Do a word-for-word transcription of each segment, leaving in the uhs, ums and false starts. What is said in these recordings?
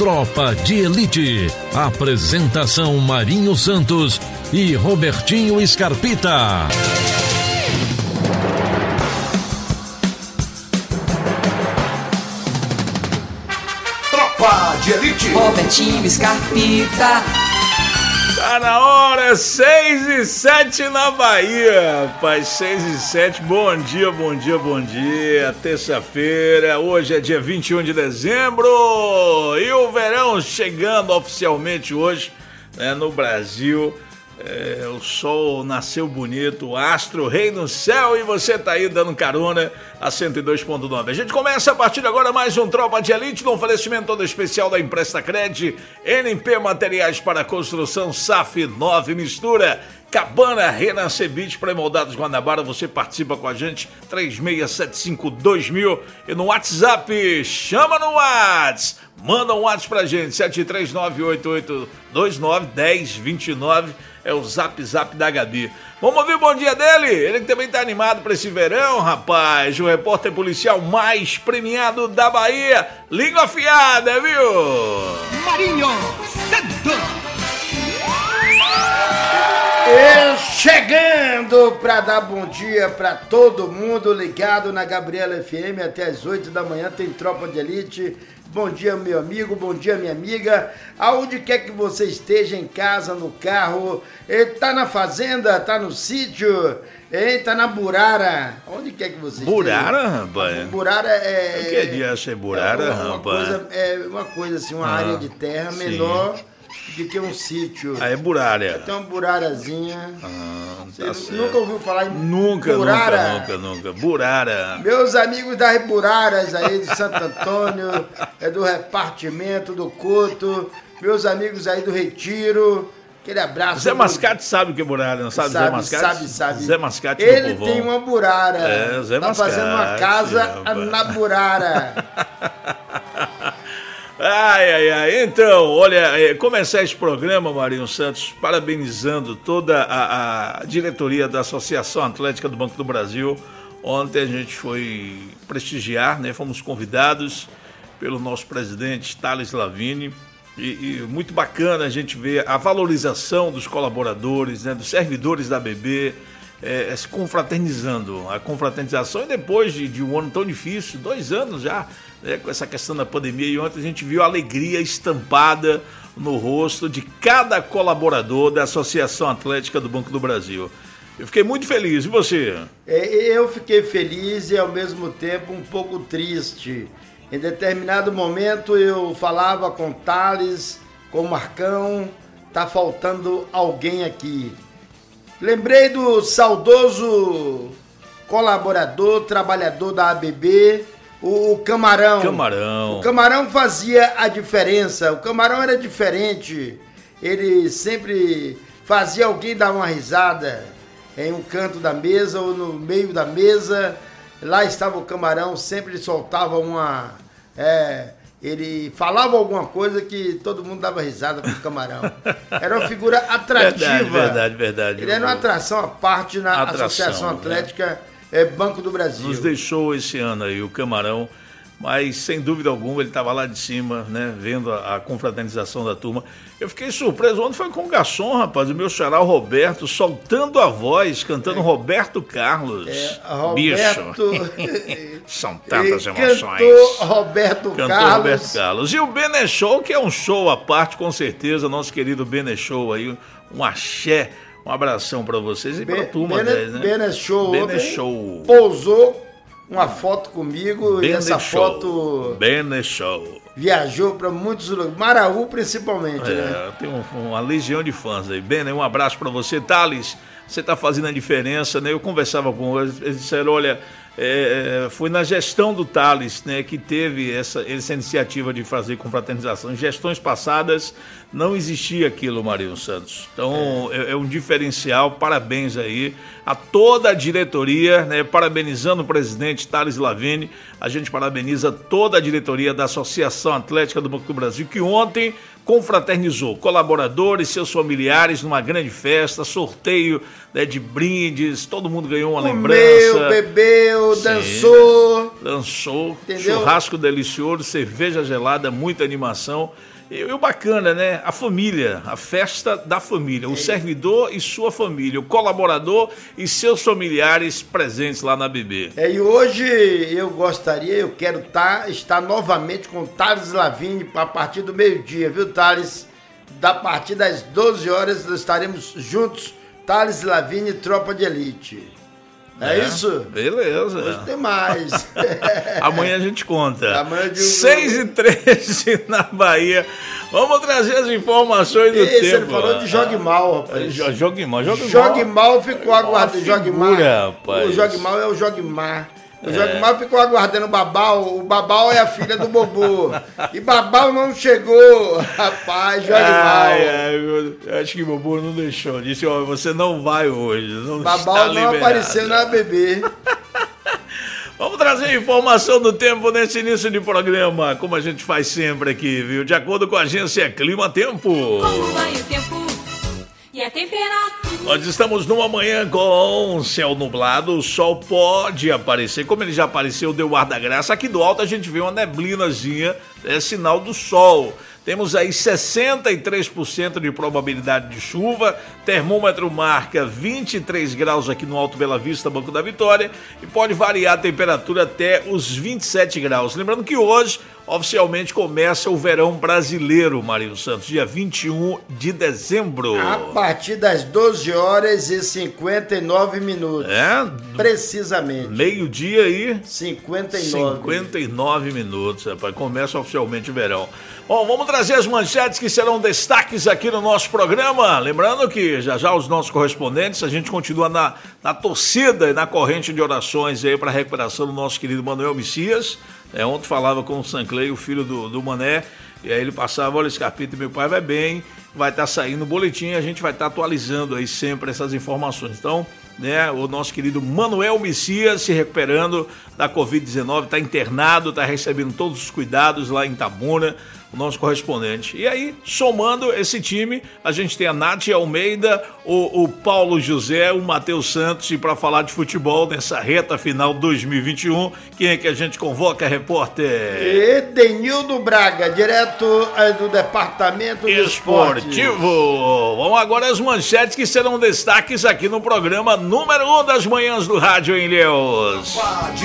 Tropa de Elite. Apresentação Marinho Santos e Robertinho Scarpita. Tropa de Elite. Robertinho Scarpita. Tá na hora, seis e sete na Bahia, rapaz, seis e sete, bom dia, bom dia, bom dia, terça-feira, hoje é dia vinte e um de dezembro, e o verão chegando oficialmente hoje, né, no Brasil. É, o sol nasceu bonito, o astro rei no céu, e você tá aí dando carona a cento e dois ponto nove. A gente começa a partir de agora mais um Tropa de Elite, no oferecimento todo especial da Empresta Cred, N P Materiais para Construção, S A F nove Mistura, Cabana Renascer Beach, pré-moldados Guanabara. Você participa com a gente, três seis sete cinco dois mil, e no WhatsApp, chama no WhatsApp, manda um WhatsApp pra gente, sete três nove oito oito dois nove um zero dois nove, é o zap zap da Gabi. Vamos ouvir o bom dia dele? Ele que também tá animado pra esse verão, rapaz. O repórter policial mais premiado da Bahia. Língua afiada, viu? Marinho Santos. Eu chegando pra dar bom dia pra todo mundo ligado na Gabriela F M até as oito da manhã. Tem Tropa de Elite. Bom dia, meu amigo, bom dia, minha amiga. Aonde quer que você esteja, em casa, no carro, tá na fazenda, tá no sítio, tá na Burara. Onde quer que você Burara, esteja. rapaz? Burara é... O que adianta é Burara, é uma, rapaz? Coisa, é uma coisa assim, uma ah, área de terra sim. menor do que um sítio. Ah, é Burara. Tem uma burarazinha. Ah, tá Você certo. Nunca ouviu falar em nunca, Burara? Nunca, nunca, nunca. Burara. Meus amigos das Buraras aí de Santo Antônio, é do repartimento do Couto, meus amigos aí do Retiro, aquele abraço. Zé do... Mascate sabe o que é Burara, não sabe, sabe Zé Mascate? Sabe, sabe. Zé Mascate Ele do povão. tem uma Burara. É, Zé tá Mascate. fazendo uma casa rapaz. na Burara. Ai, ai, ai, então, olha, começar esse programa, Marinho Santos, parabenizando toda a, a diretoria da Associação Atlética do Banco do Brasil. Ontem a gente foi prestigiar, né, fomos convidados pelo nosso presidente, Thales Lavini, e, e muito bacana a gente ver a valorização dos colaboradores, né, dos servidores da A B B, é, é, se confraternizando, a confraternização, e depois de, de um ano tão difícil, dois anos já, né, com essa questão da pandemia, e ontem a gente viu a alegria estampada no rosto de cada colaborador da Associação Atlética do Banco do Brasil. Eu fiquei muito feliz, e você? É, eu fiquei feliz e ao mesmo tempo um pouco triste. Em determinado momento eu falava com o Thales, com o Marcão, tá faltando alguém aqui. Lembrei do saudoso colaborador, trabalhador da A B B, o Camarão. Camarão. O Camarão fazia a diferença, o Camarão era diferente, ele sempre fazia alguém dar uma risada em um canto da mesa ou no meio da mesa. Lá estava o Camarão, sempre soltava uma... É, ele falava alguma coisa que todo mundo dava risada pro Camarão. Era uma figura atrativa. Verdade, verdade, verdade. Ele era uma atração à parte na atração, Associação Atlética é, Banco do Brasil. Nos deixou esse ano aí o Camarão, mas sem dúvida alguma ele estava lá de cima, né, vendo a, a confraternização da turma. Eu fiquei surpreso, ontem foi com o garçom, rapaz, o meu xará, o Roberto, soltando a voz, cantando é. Roberto Carlos. É, Roberto... Bicho. São tantas emoções. Cantou Roberto Cantou Carlos. Roberto Carlos. E o Bene Show, que é um show à parte, com certeza, nosso querido Bene Show aí, um axé. Um abração pra vocês e pra Be- turma Bene, dez, né? Bene Show. Bene Show. Pousou uma foto comigo Bene e essa Show. foto... Bene Show. Viajou para muitos lugares, Maraú principalmente, é, né? Tem um, uma legião de fãs aí. Bene, um abraço pra você. Thales, você tá fazendo a diferença, né? Eu conversava com eles, eles disseram, olha... É, foi na gestão do Thales, né, que teve essa, essa iniciativa de fazer confraternização. Em gestões passadas não existia aquilo, Marinho Santos. Então é, é um diferencial, parabéns aí a toda a diretoria, né, parabenizando o presidente Thales Lavini. A gente parabeniza toda a diretoria da Associação Atlética do Banco do Brasil, que ontem confraternizou colaboradores, seus familiares numa grande festa, sorteio, né, de brindes, todo mundo ganhou uma Comeu, lembrança. bebeu, bebeu, dançou. Dançou, entendeu? Churrasco delicioso, cerveja gelada, muita animação. E, e o bacana, né? A família, a festa da família. O é. servidor e sua família, o colaborador e seus familiares presentes lá na B B. É, e hoje eu gostaria, eu quero tá, estar novamente com o Thales Lavigne a partir do meio-dia, viu, Thales? Da partir das doze horas nós estaremos juntos, Thales Lavigne e Tropa de Elite. É, é isso? Beleza. Hoje tem mais. Amanhã a gente conta. Amanhã de... seis e treze na Bahia. Vamos trazer as informações do Esse, tempo. Ele falou de Jogue Mal, rapaz. Jogue Mal, Jogue Mal. Jogue Mal ficou aguardando. Jogue Mal. Rapaz. O Jogue Mal é o Jogue Mar. O Jogue Mal ficou aguardando o Babau. O Babau é a filha do Bobô. E Babau não chegou. Rapaz, Jogue Mal. Ai, ai, eu acho que o Bobô não deixou. Disse, ó, você não vai hoje. Não Babau não apareceu na B B. Vamos trazer informação do tempo nesse início de programa, como a gente faz sempre aqui, viu? De acordo com a agência Clima Tempo. Como vai o tempo e a temperatura? Nós estamos numa manhã com céu nublado, o sol pode aparecer, como ele já apareceu, deu ar da graça. Aqui do alto a gente vê uma neblinazinha, é sinal do sol. Temos aí sessenta e três por cento de probabilidade de chuva, termômetro marca vinte e três graus aqui no Alto Bela Vista, Banco da Vitória, e pode variar a temperatura até os vinte e sete graus. Lembrando que hoje, oficialmente, começa o verão brasileiro, Marinho Santos, dia vinte e um de dezembro. A partir das doze horas e cinquenta e nove minutos. É? Precisamente. Meio-dia aí. cinquenta e nove. cinquenta e nove minutos, rapaz. Começa oficialmente o verão. Bom, vamos trazer as manchetes que serão destaques aqui no nosso programa. Lembrando que já já os nossos correspondentes, a gente continua na, na torcida e na corrente de orações aí para a recuperação do nosso querido Manuel Messias. É, ontem falava com o Sanclay, o filho do, do Mané, e aí ele passava, olha, Scarpita, meu pai vai bem, vai estar tá saindo o boletim, a gente vai estar tá atualizando aí sempre essas informações. Então, né, o nosso querido Manuel Messias se recuperando da covid dezenove, está internado, está recebendo todos os cuidados lá em Itabuna, o nosso correspondente. E aí, somando esse time, a gente tem a Nath Almeida, o, o Paulo José, o Matheus Santos, e para falar de futebol nessa reta final dois mil e vinte e um, quem é que a gente convoca, repórter? Edenildo Braga, direto do Departamento do Esportivo. Esporte. Vamos agora às manchetes que serão destaques aqui no programa número um das manhãs do rádio em Ilhéus.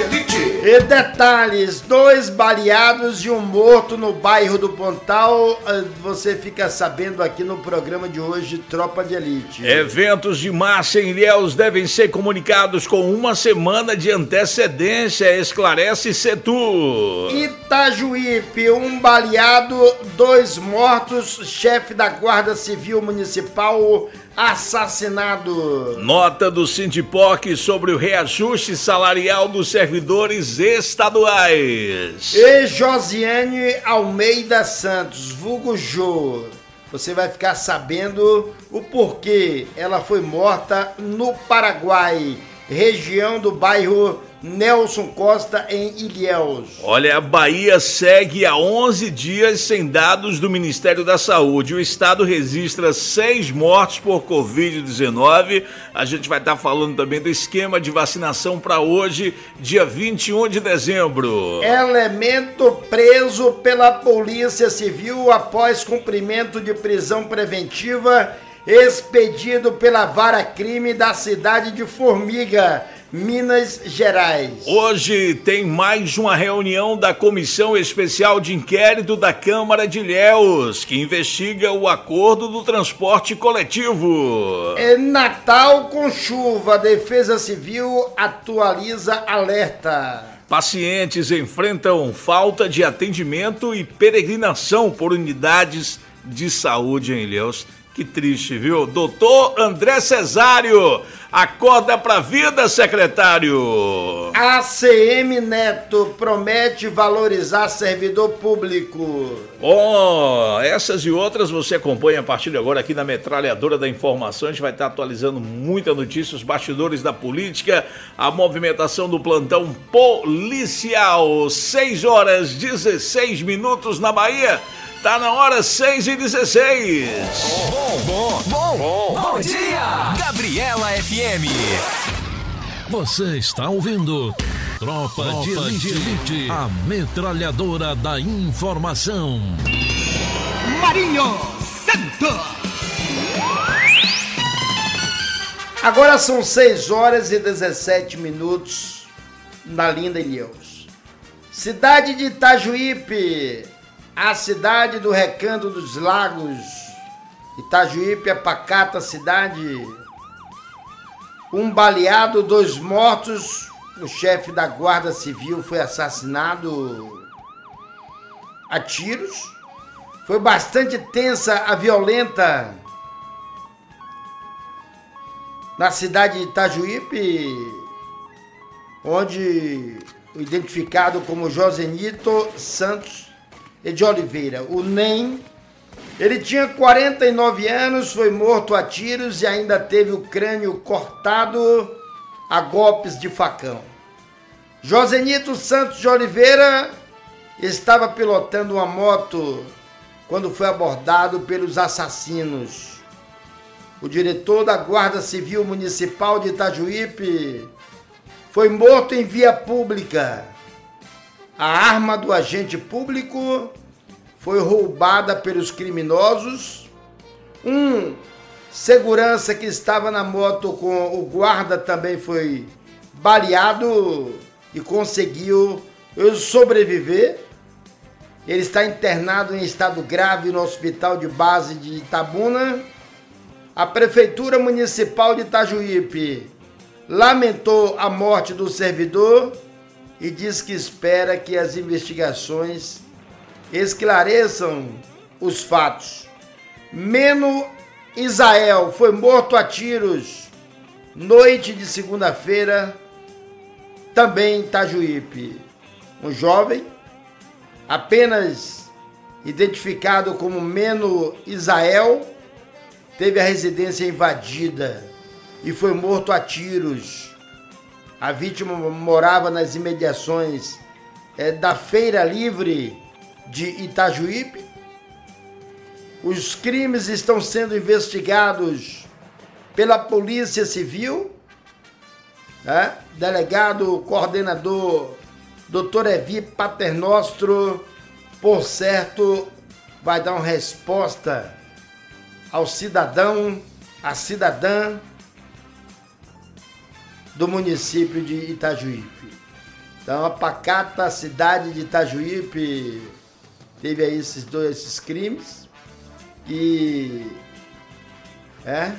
E detalhes, dois baleados e um morto no bairro do Pontal, você fica sabendo aqui no programa de hoje, Tropa de Elite. Eventos de massa em Ilhéus devem ser comunicados com uma semana de antecedência, esclarece Setur. Itajuípe, um baleado, dois mortos, chefe da Guarda Civil Municipal assassinado. Nota do Sindipoc sobre o reajuste salarial dos servidores estaduais. E Josiane Almeida Santos, vulgo Jô. Você vai ficar sabendo o porquê ela foi morta no Paraguai, região do bairro Nelson Costa, em Ilhéus. Olha, a Bahia segue há onze dias sem dados do Ministério da Saúde. O estado registra seis mortes por covid dezenove. A gente vai estar falando também do esquema de vacinação para hoje, dia vinte e um de dezembro. Elemento preso pela Polícia Civil após cumprimento de prisão preventiva expedido pela Vara Crime da cidade de Formiga, Minas Gerais. Hoje tem mais uma reunião da Comissão Especial de Inquérito da Câmara de Ilhéus, que investiga o acordo do transporte coletivo. É Natal com chuva, a Defesa Civil atualiza alerta. Pacientes enfrentam falta de atendimento e peregrinação por unidades de saúde em Ilhéus. Que triste, viu? Doutor André Cesário, acorda pra vida, secretário. A C M Neto promete valorizar servidor público. Oh, essas e outras você acompanha a partir de agora aqui na Metralhadora da Informação. A gente vai estar atualizando muita notícia, os bastidores da política, a movimentação do plantão policial. seis horas e dezesseis minutos na Bahia. Tá na hora, seis e dezesseis. Bom, bom, bom, bom, bom dia! Gabriela F M. Você está ouvindo Tropa, Tropa de, elite, de Elite, a metralhadora da informação. Marinho Santos. Agora são seis horas e dezessete minutos na linda Ilhéus. Cidade de Itajuípe, a cidade do Recanto dos Lagos. Itajuípe é pacata cidade. Um baleado, dois mortos. O chefe da Guarda Civil foi assassinado a tiros. Foi bastante tensa a violenta na cidade de Itajuípe, onde o identificado como Josenito Santos de Oliveira, o Nen, ele tinha quarenta e nove anos, foi morto a tiros e ainda teve o crânio cortado a golpes de facão. Josenito Santos de Oliveira estava pilotando uma moto quando foi abordado pelos assassinos. O diretor da Guarda Civil Municipal de Itajuípe foi morto em via pública. A arma do agente público foi roubada pelos criminosos. Um segurança que estava na moto com o guarda também foi baleado e conseguiu sobreviver. Ele está internado em estado grave no hospital de base de Itabuna. A Prefeitura Municipal de Itajuípe lamentou a morte do servidor e diz que espera que as investigações esclareçam os fatos. Meno Isael foi morto a tiros noite de segunda-feira, também em Itajuípe. Um jovem, apenas identificado como Meno Isael, teve a residência invadida e foi morto a tiros. A vítima morava nas imediações é, da Feira Livre de Itajuípe. Os crimes estão sendo investigados pela Polícia Civil. Né? Delegado, coordenador, doutor Evi Paternostro, por certo, vai dar uma resposta ao cidadão, à cidadã do município de Itajuípe. Então, a pacata cidade de Itajuípe teve aí esses dois esses crimes que é,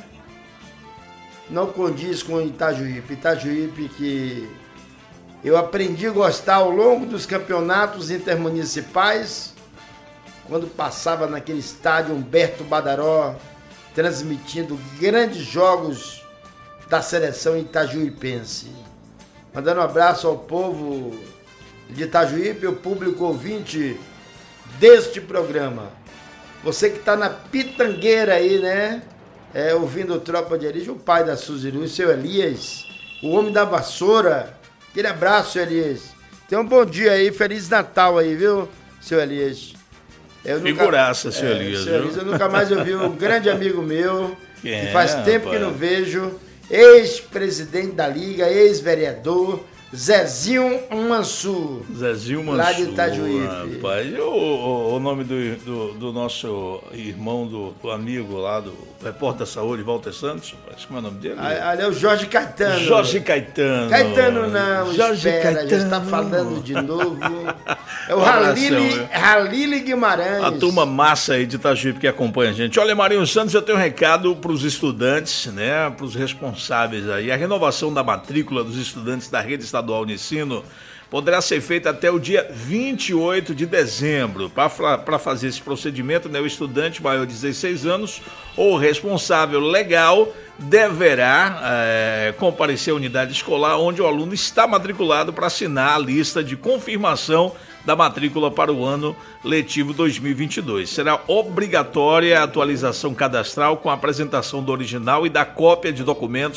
não condiz com Itajuípe. Itajuípe que eu aprendi a gostar ao longo dos campeonatos intermunicipais, quando passava naquele estádio Humberto Badaró, transmitindo grandes jogos da seleção itajuipense. Mandando um abraço ao povo de Itajuípe, o público ouvinte deste programa. Você que está na pitangueira aí, né? É, ouvindo o Tropa de Elite, o pai da Suzy Luz, seu Elias, o homem da vassoura. Aquele abraço, seu Elias. Tenha um bom dia aí, Feliz Natal aí, viu, seu Elias? Eu Figuraça, nunca, seu é, Elias. Seu Elias, eu nunca mais ouvi um grande amigo meu, que, que é, faz tempo rapaz. que não vejo, ex-presidente da Liga, ex-vereador, Zezinho Mansur. Zezinho Mansur. Lá de Itajuípe. Rapaz, o, o, o nome do, do, do nosso irmão, do, do amigo lá, do repórter da saúde, Walter Santos, rapaz, como é o nome dele? Ali é o Jorge Caetano. Jorge Caetano. Caetano não, Jorge espera, Caetano. Já está falando de novo. É o Halili, Halili Guimarães. A turma massa aí de Itajuípe que acompanha a gente. Olha, Marinho Santos, eu tenho um recado para os estudantes, né, para os responsáveis aí. A renovação da matrícula dos estudantes da rede estadual de ensino poderá ser feita até o dia vinte e oito de dezembro. Para fazer esse procedimento, né, o estudante maior de dezesseis anos ou responsável legal deverá é, comparecer à unidade escolar onde o aluno está matriculado para assinar a lista de confirmação da matrícula para o ano letivo dois mil e vinte e dois. Será obrigatória a atualização cadastral com a apresentação do original e da cópia de documentos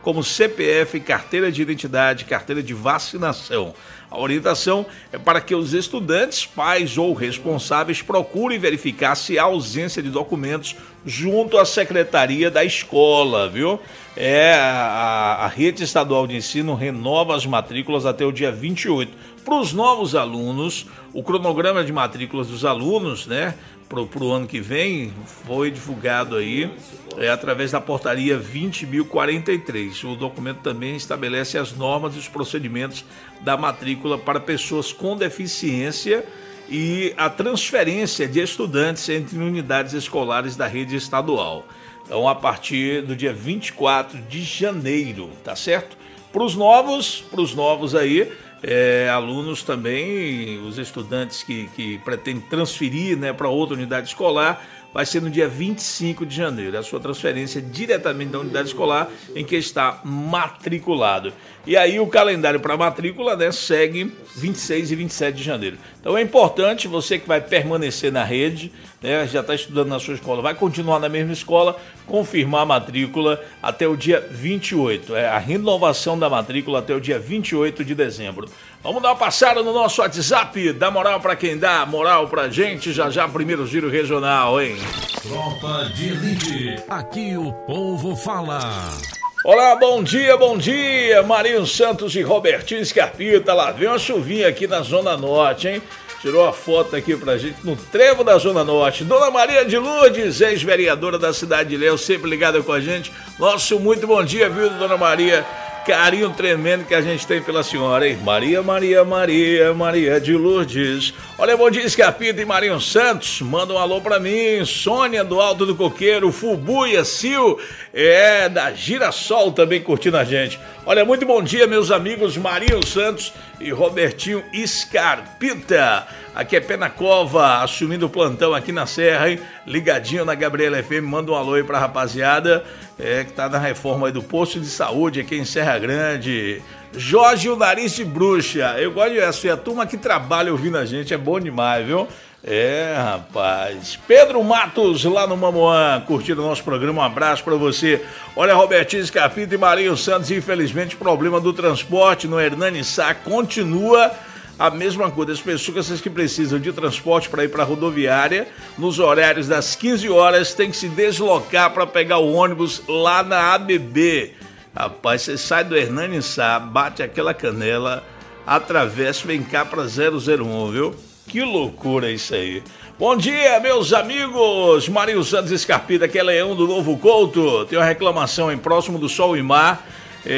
como C P F, carteira de identidade, carteira de vacinação. A orientação é para que os estudantes, pais ou responsáveis procurem verificar se há ausência de documentos junto à secretaria da escola, viu? É, a, a rede estadual de ensino renova as matrículas até o dia vinte e oito. Para os novos alunos, o cronograma de matrículas dos alunos, né, para o ano que vem, foi divulgado aí é, através da portaria vinte mil e quarenta e três. O documento também estabelece as normas e os procedimentos da matrícula para pessoas com deficiência e a transferência de estudantes entre unidades escolares da rede estadual. Então, a partir do dia vinte e quatro de janeiro, tá certo? Para os novos, para os novos aí, é, alunos também, os estudantes que, que pretendem transferir, né, para outra unidade escolar, vai ser no dia vinte e cinco de janeiro. A sua transferência diretamente da unidade escolar em que está matriculado. E aí o calendário para matrícula, né, segue vinte e seis e vinte e sete de janeiro. Então é importante, você que vai permanecer na rede, né, já está estudando na sua escola, vai continuar na mesma escola, confirmar a matrícula até o dia vinte e oito. É a renovação da matrícula até o dia vinte e oito de dezembro. Vamos dar uma passada no nosso WhatsApp, dá moral para quem dá, moral pra gente, já já primeiro giro regional, hein? Tropa de Elite, aqui o povo fala. Olá, bom dia, bom dia, Marinho Santos e Robertinho Scarpita. Lá vem uma chuvinha aqui na Zona Norte, hein? Tirou a foto aqui pra gente no trevo da Zona Norte. Dona Maria de Lourdes, ex-vereadora da cidade de Ilhéus, sempre ligada com a gente. Nosso muito bom dia, viu, Dona Maria? Carinho tremendo que a gente tem pela senhora, hein? Maria, Maria, Maria, Maria de Lourdes. Olha, bom dia, Scarpita e Marinho Santos. Manda um alô pra mim. Sônia do Alto do Coqueiro, Fubuia, Sil, é, da Girassol também curtindo a gente. Olha, muito bom dia, meus amigos Marinho Santos e Robertinho Scarpita. Aqui é Pé na Cova, assumindo o plantão aqui na Serra, hein? Ligadinho na Gabriela F M, manda um alô aí pra rapaziada, é, que tá na reforma aí do posto de saúde aqui em Serra Grande. Jorge, o nariz de bruxa, eu gosto dessa, e a turma que trabalha ouvindo a gente é bom demais, viu? É, rapaz. Pedro Matos, lá no Mamoã, curtindo o nosso programa, um abraço pra você. Olha, Robertinho Scarpita e Marinho Santos, infelizmente o problema do transporte no Hernani Sá continua a mesma coisa. As pessoas que precisam de transporte para ir para a rodoviária, nos horários das quinze horas, tem que se deslocar para pegar o ônibus lá na A B B. Rapaz, você sai do Hernani Sá, bate aquela canela, atravessa, vem cá para zero zero um, viu? Que loucura isso aí. Bom dia, meus amigos. Marinho Santos Scarpita, que é Leão do Novo Couto. Tem uma reclamação em próximo do Sol e Mar.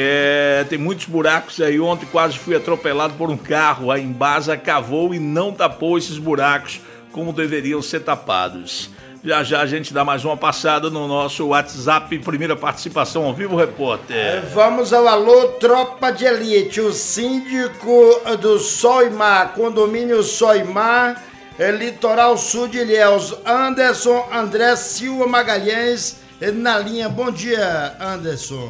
É, tem muitos buracos aí. Ontem quase fui atropelado por um carro. A Embasa cavou e não tapou esses buracos como deveriam ser tapados. Já já a gente dá mais uma passada no nosso WhatsApp. Primeira participação ao vivo, repórter. É, vamos ao alô, Tropa de Elite. O síndico do Sol e Mar, condomínio Sol e Mar, é, Litoral Sul de Ilhéus, Anderson André Silva Magalhães, é, na linha. Bom dia, Anderson.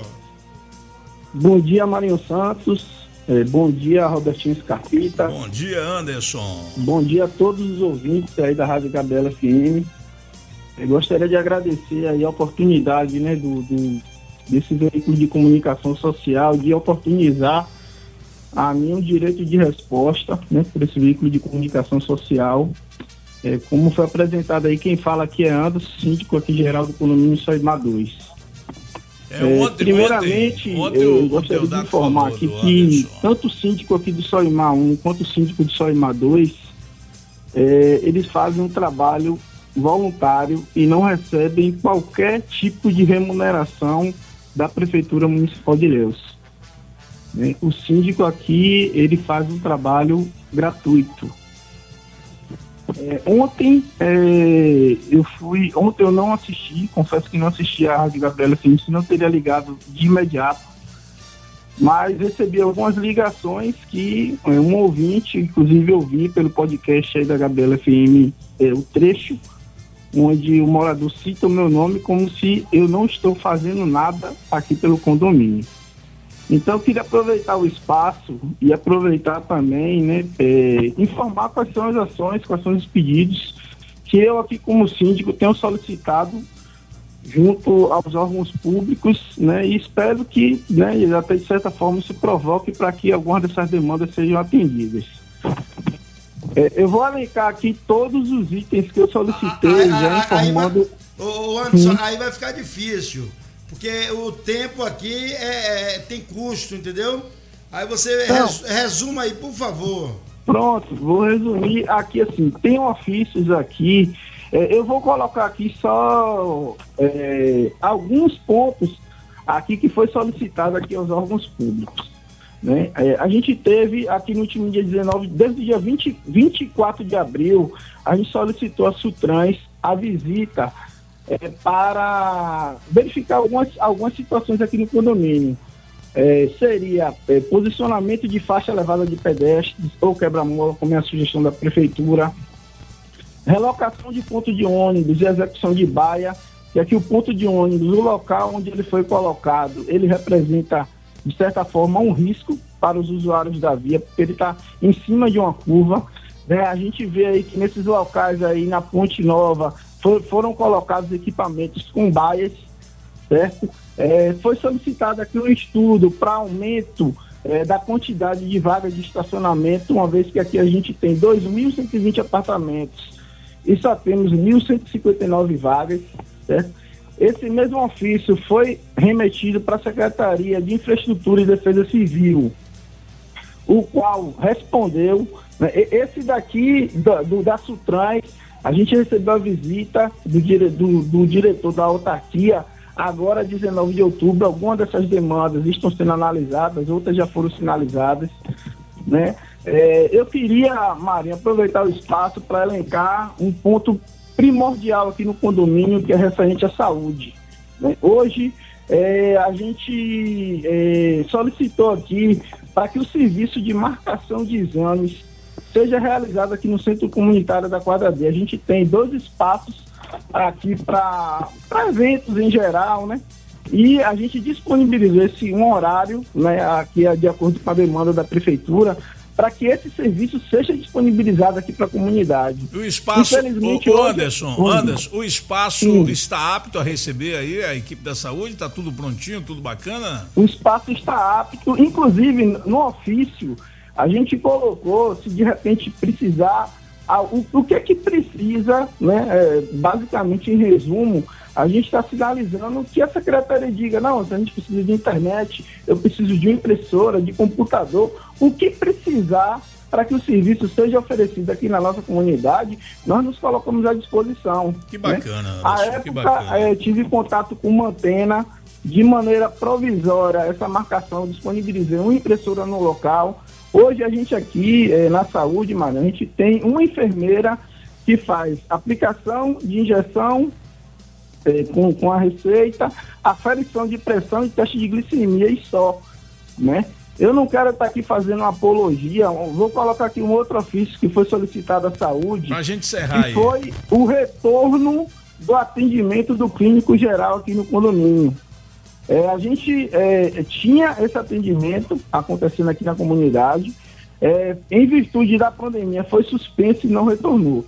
Bom dia, Marinho Santos. É, bom dia, Robertinho Scarpita. Bom dia, Anderson. Bom dia a todos os ouvintes aí da Rádio Gabriela F M. Eu gostaria de agradecer aí a oportunidade, né, do, do, desse veículo de comunicação social, de oportunizar a mim um direito de resposta, né, por esse veículo de comunicação social. É, como foi apresentado aí, quem fala aqui é Anderson, síndico aqui geral do condomínio Sol e Mar dois. É, ontem, primeiramente, ontem, ontem, eu ontem gostaria de informar aqui que tanto o síndico aqui do Sol e Mar um quanto o síndico do Sol e Mar dois, é, eles fazem um trabalho voluntário e não recebem qualquer tipo de remuneração da Prefeitura Municipal de Ilhéus. É, o síndico aqui, ele faz um trabalho gratuito. É, ontem é, eu fui, ontem eu não assisti, confesso que não assisti a Rádio Gabriela F M, senão eu teria ligado de imediato, mas recebi algumas ligações que é, um ouvinte, inclusive eu vi pelo podcast aí da Gabriela F M, é, o trecho onde o morador cita o meu nome como se eu não estou fazendo nada aqui pelo condomínio. Então eu queria aproveitar o espaço e aproveitar também, né, é, informar quais são as ações, quais são os pedidos que eu aqui como síndico tenho solicitado junto aos órgãos públicos, né, e espero que, né, até de certa forma se provoque para que algumas dessas demandas sejam atendidas. É, eu vou elencar aqui todos os itens que eu solicitei, aí, já aí, informando... Aí, ô, Anderson, hum. aí vai ficar difícil, porque o tempo aqui é, é, tem custo, entendeu? Aí você res, resuma aí, por favor. Pronto, vou resumir aqui assim, tem ofícios aqui, é, eu vou colocar aqui só é, alguns pontos aqui que foi solicitado aqui aos órgãos públicos. Né? É, a gente teve aqui no último dia dezenove, desde o dia vinte, vinte e quatro de abril, a gente solicitou a Sutrans a visita é, para verificar algumas, algumas situações aqui no condomínio. É, seria é, posicionamento de faixa elevada de pedestres ou quebra-mola, como é a sugestão da prefeitura, relocação de ponto de ônibus e execução de baia, que aqui o ponto de ônibus, o local onde ele foi colocado, ele representa de certa forma um risco para os usuários da via, porque ele está em cima de uma curva, né? A gente vê aí que nesses locais aí na Ponte Nova for, foram colocados equipamentos com baias, certo? É, foi solicitado aqui um estudo para aumento é, da quantidade de vagas de estacionamento, uma vez que aqui a gente tem dois mil cento e vinte apartamentos e só temos mil cento e cinquenta e nove vagas, certo? Esse mesmo ofício foi remetido para a Secretaria de Infraestrutura e Defesa Civil, o qual respondeu, né, esse daqui do, do, da Sutrans, a gente recebeu a visita do, dire, do, do diretor da autarquia, agora dezenove de outubro, algumas dessas demandas estão sendo analisadas, outras já foram sinalizadas, né? É, eu queria, Marinha, aproveitar o espaço para elencar um ponto primordial aqui no condomínio, que é referente à saúde. Né? Hoje, é, a gente é, solicitou aqui para que o serviço de marcação de exames seja realizado aqui no Centro Comunitário da Quadra D. A gente tem dois espaços aqui para eventos em geral, né? E a gente disponibilizou esse um horário, né, aqui de acordo com a demanda da prefeitura, para que esse serviço seja disponibilizado aqui para a comunidade. O espaço, o, o Anderson, hoje, Anderson, o espaço sim. está apto a receber aí a equipe da saúde? Está tudo prontinho, tudo bacana? O espaço está apto, inclusive no ofício a gente colocou, se de repente precisar, o, o que é que precisa, né? É, basicamente, em resumo, a gente está sinalizando que a secretaria diga, não, a gente precisa de internet, eu preciso de uma impressora, de computador, o que precisar para que o serviço seja oferecido aqui na nossa comunidade, nós nos colocamos à disposição. Que bacana. Né? A época, é, tive contato com uma antena, de maneira provisória, essa marcação, disponibilizei uma impressora no local. Hoje a gente aqui, é, na saúde, mano, a gente tem uma enfermeira que faz aplicação de injeção, É, com, com a receita, aferição de pressão e teste de glicemia e só, né? Eu não quero estar aqui fazendo uma apologia, vou colocar aqui um outro ofício que foi solicitado à saúde, pra gente encerrar que aí. Foi o retorno do atendimento do clínico geral aqui no condomínio. É, a gente é, tinha esse atendimento acontecendo aqui na comunidade, é, em virtude da pandemia foi suspenso e não retornou.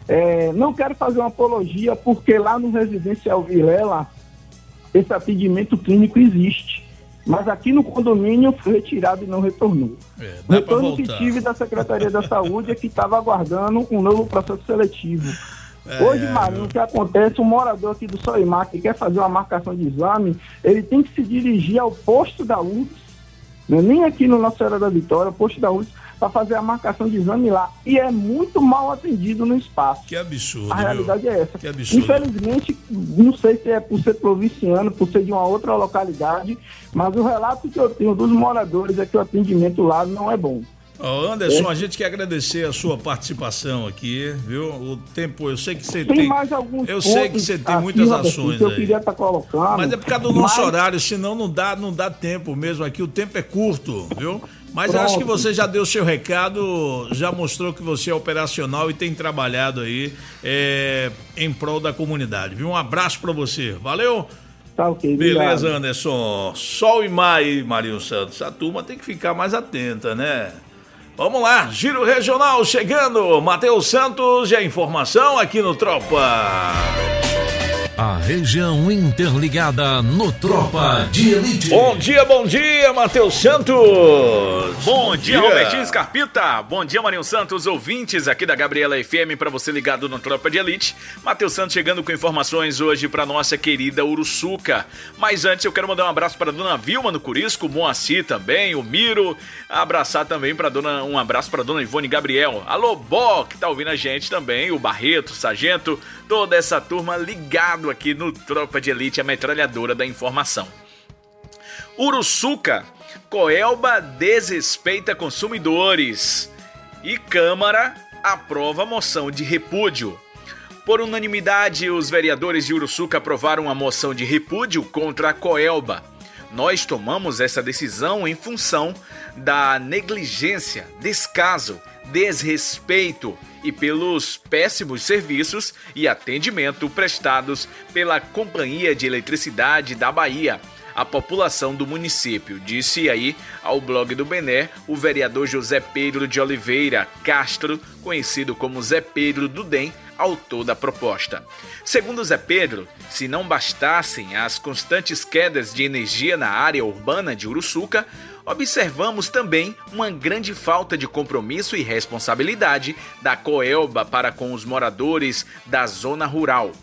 É, não quero fazer uma apologia, porque lá no Residencial Vilela, esse atendimento clínico existe. Mas aqui no condomínio foi retirado e não retornou. É, o retorno que tive da Secretaria da Saúde é que estava aguardando um novo processo seletivo. É, Hoje, Marinho, o que acontece, um morador aqui do Soimar que quer fazer uma marcação de exame, ele tem que se dirigir ao posto da U R S, né? Nem aqui no Nossa Senhora da Vitória, posto da U R S, para fazer a marcação de exame lá. E é muito mal atendido no espaço. Que absurdo. A realidade viu? é essa. Que absurdo. Infelizmente, não sei se é por ser provinciano, por ser de uma outra localidade, mas o relato que eu tenho dos moradores é que o atendimento lá não é bom. Oh, Anderson, é. a gente quer agradecer a sua participação aqui, viu? O tempo, eu sei que você tem... Tem mais alguns Eu sei que você tem muitas ações que eu aí. queria estar colocando. Mas é por causa do nosso mas... horário, senão não dá, não dá tempo mesmo aqui, o tempo é curto, viu? Mas eu acho que você já deu o seu recado, já mostrou que você é operacional e tem trabalhado aí é, em prol da comunidade, viu? Um abraço pra você, valeu? Tá ok, beleza, obrigado. Anderson. Sol e Mar e Marinho Santos, a turma tem que ficar mais atenta, né? Vamos lá, Giro Regional chegando, Matheus Santos e a informação aqui no Tropa. A região interligada no Tropa de Elite. Bom dia, bom dia, Matheus Santos. Bom dia, Robertinho Scarpita. Bom dia, Marinho Santos, ouvintes aqui da Gabriela F M, para você ligado no Tropa de Elite. Matheus Santos chegando com informações hoje para nossa querida Uruçuca. Mas antes eu quero mandar um abraço para dona Vilma no Curisco, o Moacir também, o Miro. Abraçar também para dona, um abraço para dona Ivone Gabriel. Alô, Bó, que tá ouvindo a gente também, o Barreto, o Sargento, toda essa turma ligado aqui no Tropa de Elite, a metralhadora da informação. Uruçuca, Coelba desrespeita consumidores e Câmara aprova moção de repúdio. Por unanimidade, os vereadores de Uruçuca aprovaram a moção de repúdio contra a Coelba. Nós tomamos essa decisão em função da negligência, descaso, desrespeito e pelos péssimos serviços e atendimento prestados pela Companhia de Eletricidade da Bahia à população do município, disse aí ao blog do Bené o vereador José Pedro de Oliveira Castro, conhecido como Zé Pedro do D E M, autor da proposta. Segundo Zé Pedro, se não bastassem as constantes quedas de energia na área urbana de Uruçuca, observamos também uma grande falta de compromisso e responsabilidade da Coelba para com os moradores da zona rural.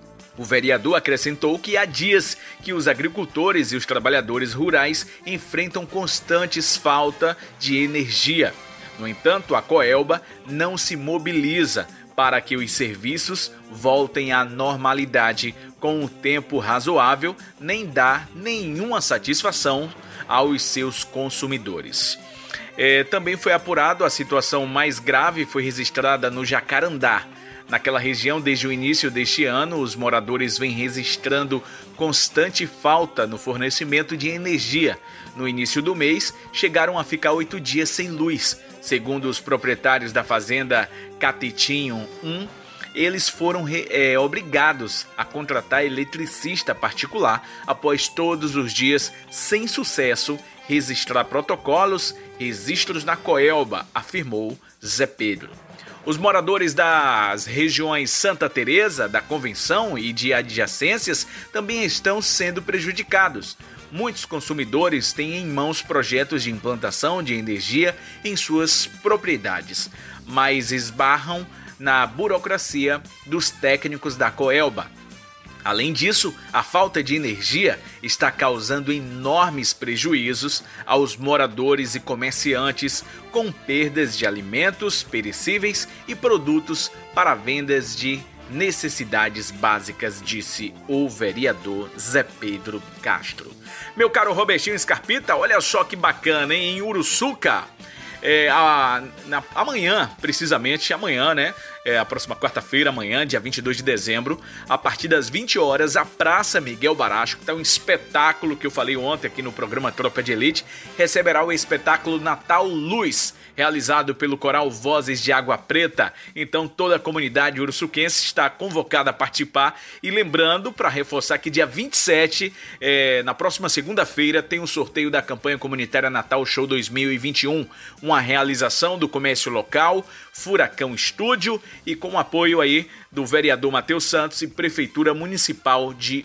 O vereador acrescentou que há dias que os agricultores e os trabalhadores rurais enfrentam constantes falta de energia. No entanto, a Coelba não se mobiliza para que os serviços voltem à normalidade com um tempo razoável, nem dá nenhuma satisfação aos seus consumidores. É, também foi apurado a situação mais grave foi registrada no Jacarandá. Naquela região, desde o início deste ano, os moradores vêm registrando constante falta no fornecimento de energia. No início do mês, chegaram a ficar oito dias sem luz. Segundo os proprietários da fazenda Catetinho um, eles foram é, obrigados a contratar eletricista particular após todos os dias, sem sucesso, registrar protocolos, registros na Coelba, afirmou Zé Pedro. Os moradores das regiões Santa Teresa, da Convenção e de adjacências também estão sendo prejudicados. Muitos consumidores têm em mãos projetos de implantação de energia em suas propriedades, mas esbarram na burocracia dos técnicos da Coelba. Além disso, a falta de energia está causando enormes prejuízos aos moradores e comerciantes, com perdas de alimentos perecíveis e produtos para vendas de necessidades básicas, disse o vereador Zé Pedro Castro. Meu caro Robertinho Scarpita, olha só que bacana, hein? Em Uruçuca, é, a, na, amanhã, precisamente amanhã, né? É, a próxima quarta-feira, amanhã, dia vinte e dois de dezembro, a partir das vinte horas, a Praça Miguel Baracho, que tá um espetáculo que eu falei ontem aqui no programa Tropa de Elite, receberá o espetáculo Natal Luz, realizado pelo coral Vozes de Água Preta. Então toda a comunidade uruçuquense está convocada a participar. E lembrando, para reforçar, que dia vinte e sete, é, na próxima segunda-feira, tem o sorteio da campanha comunitária Natal Show dois mil e vinte e um, uma realização do comércio local, Furacão Estúdio, e com o apoio aí do vereador Matheus Santos e Prefeitura Municipal de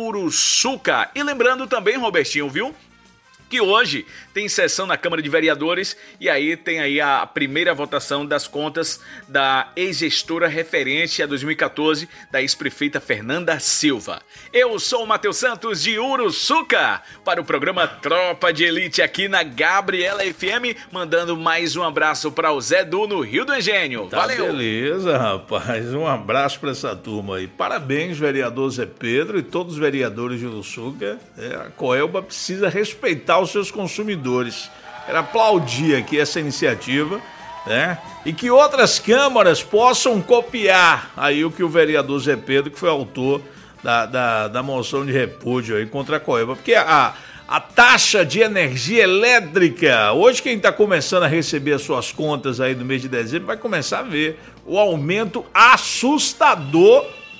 Uruçuca. E lembrando também, Robertinho, viu? Que hoje tem sessão na Câmara de Vereadores e aí tem aí a primeira votação das contas da ex-gestora referente a dois mil e quatorze da ex-prefeita Fernanda Silva. Eu sou o Matheus Santos de Uruçuca para o programa Tropa de Elite aqui na Gabriela F M, mandando mais um abraço para o Zé Du no Rio do Engenho. Tá, valeu! Beleza, rapaz, um abraço para essa turma aí. Parabéns, vereador Zé Pedro e todos os vereadores de Uruçuca. É, a Coelba precisa respeitar os seus consumidores. Quero aplaudir aqui essa iniciativa, né? E que outras câmaras possam copiar aí o que o vereador Zé Pedro, que foi autor da, da, da moção de repúdio aí contra a Coelba, porque a, a taxa de energia elétrica, hoje quem está começando a receber as suas contas aí no mês de dezembro vai começar a ver o aumento assustador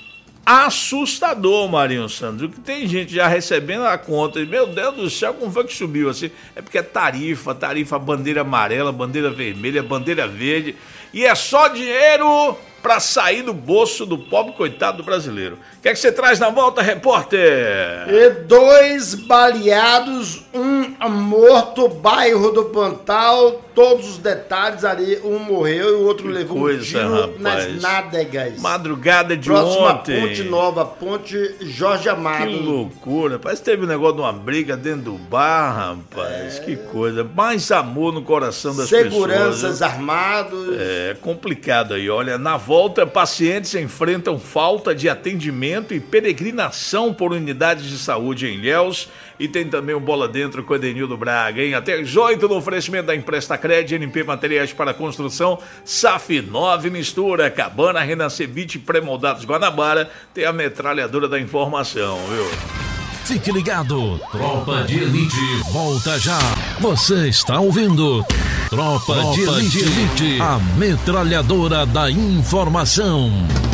Assustador, Marinho Santos. O que tem gente já recebendo a conta e, meu Deus do céu, como foi que subiu assim? É porque é tarifa, tarifa bandeira amarela, bandeira vermelha, bandeira verde. E é só dinheiro para sair do bolso do pobre coitado do brasileiro. O que é que você traz na volta, repórter? E dois baleados, um morto, bairro do Pantal, todos os detalhes ali, um morreu e o outro que levou coisa, um tiro rapaz. nas nádegas. Madrugada de Próxima ontem. Ponte Nova, Ponte Jorge Amado. Que loucura, parece que teve um negócio de uma briga dentro do bar, rapaz, é... que coisa, mais amor no coração das Seguranças pessoas. Seguranças armados. É complicado aí, olha, na volta pacientes enfrentam falta de atendimento e peregrinação por unidades de saúde em Ilhéus e tem também o Bola Dentro com o Edenildo Braga, hein? Até às oito no oferecimento da Emprestacred, N P Materiais para Construção, S A F nove Mistura, Cabana, Renascebite, Pré-Moldados Guanabara, tem a metralhadora da informação, viu? Fique ligado, Tropa de Elite volta já. Você está ouvindo Tropa, Tropa de, Elite, de Elite, a metralhadora da informação.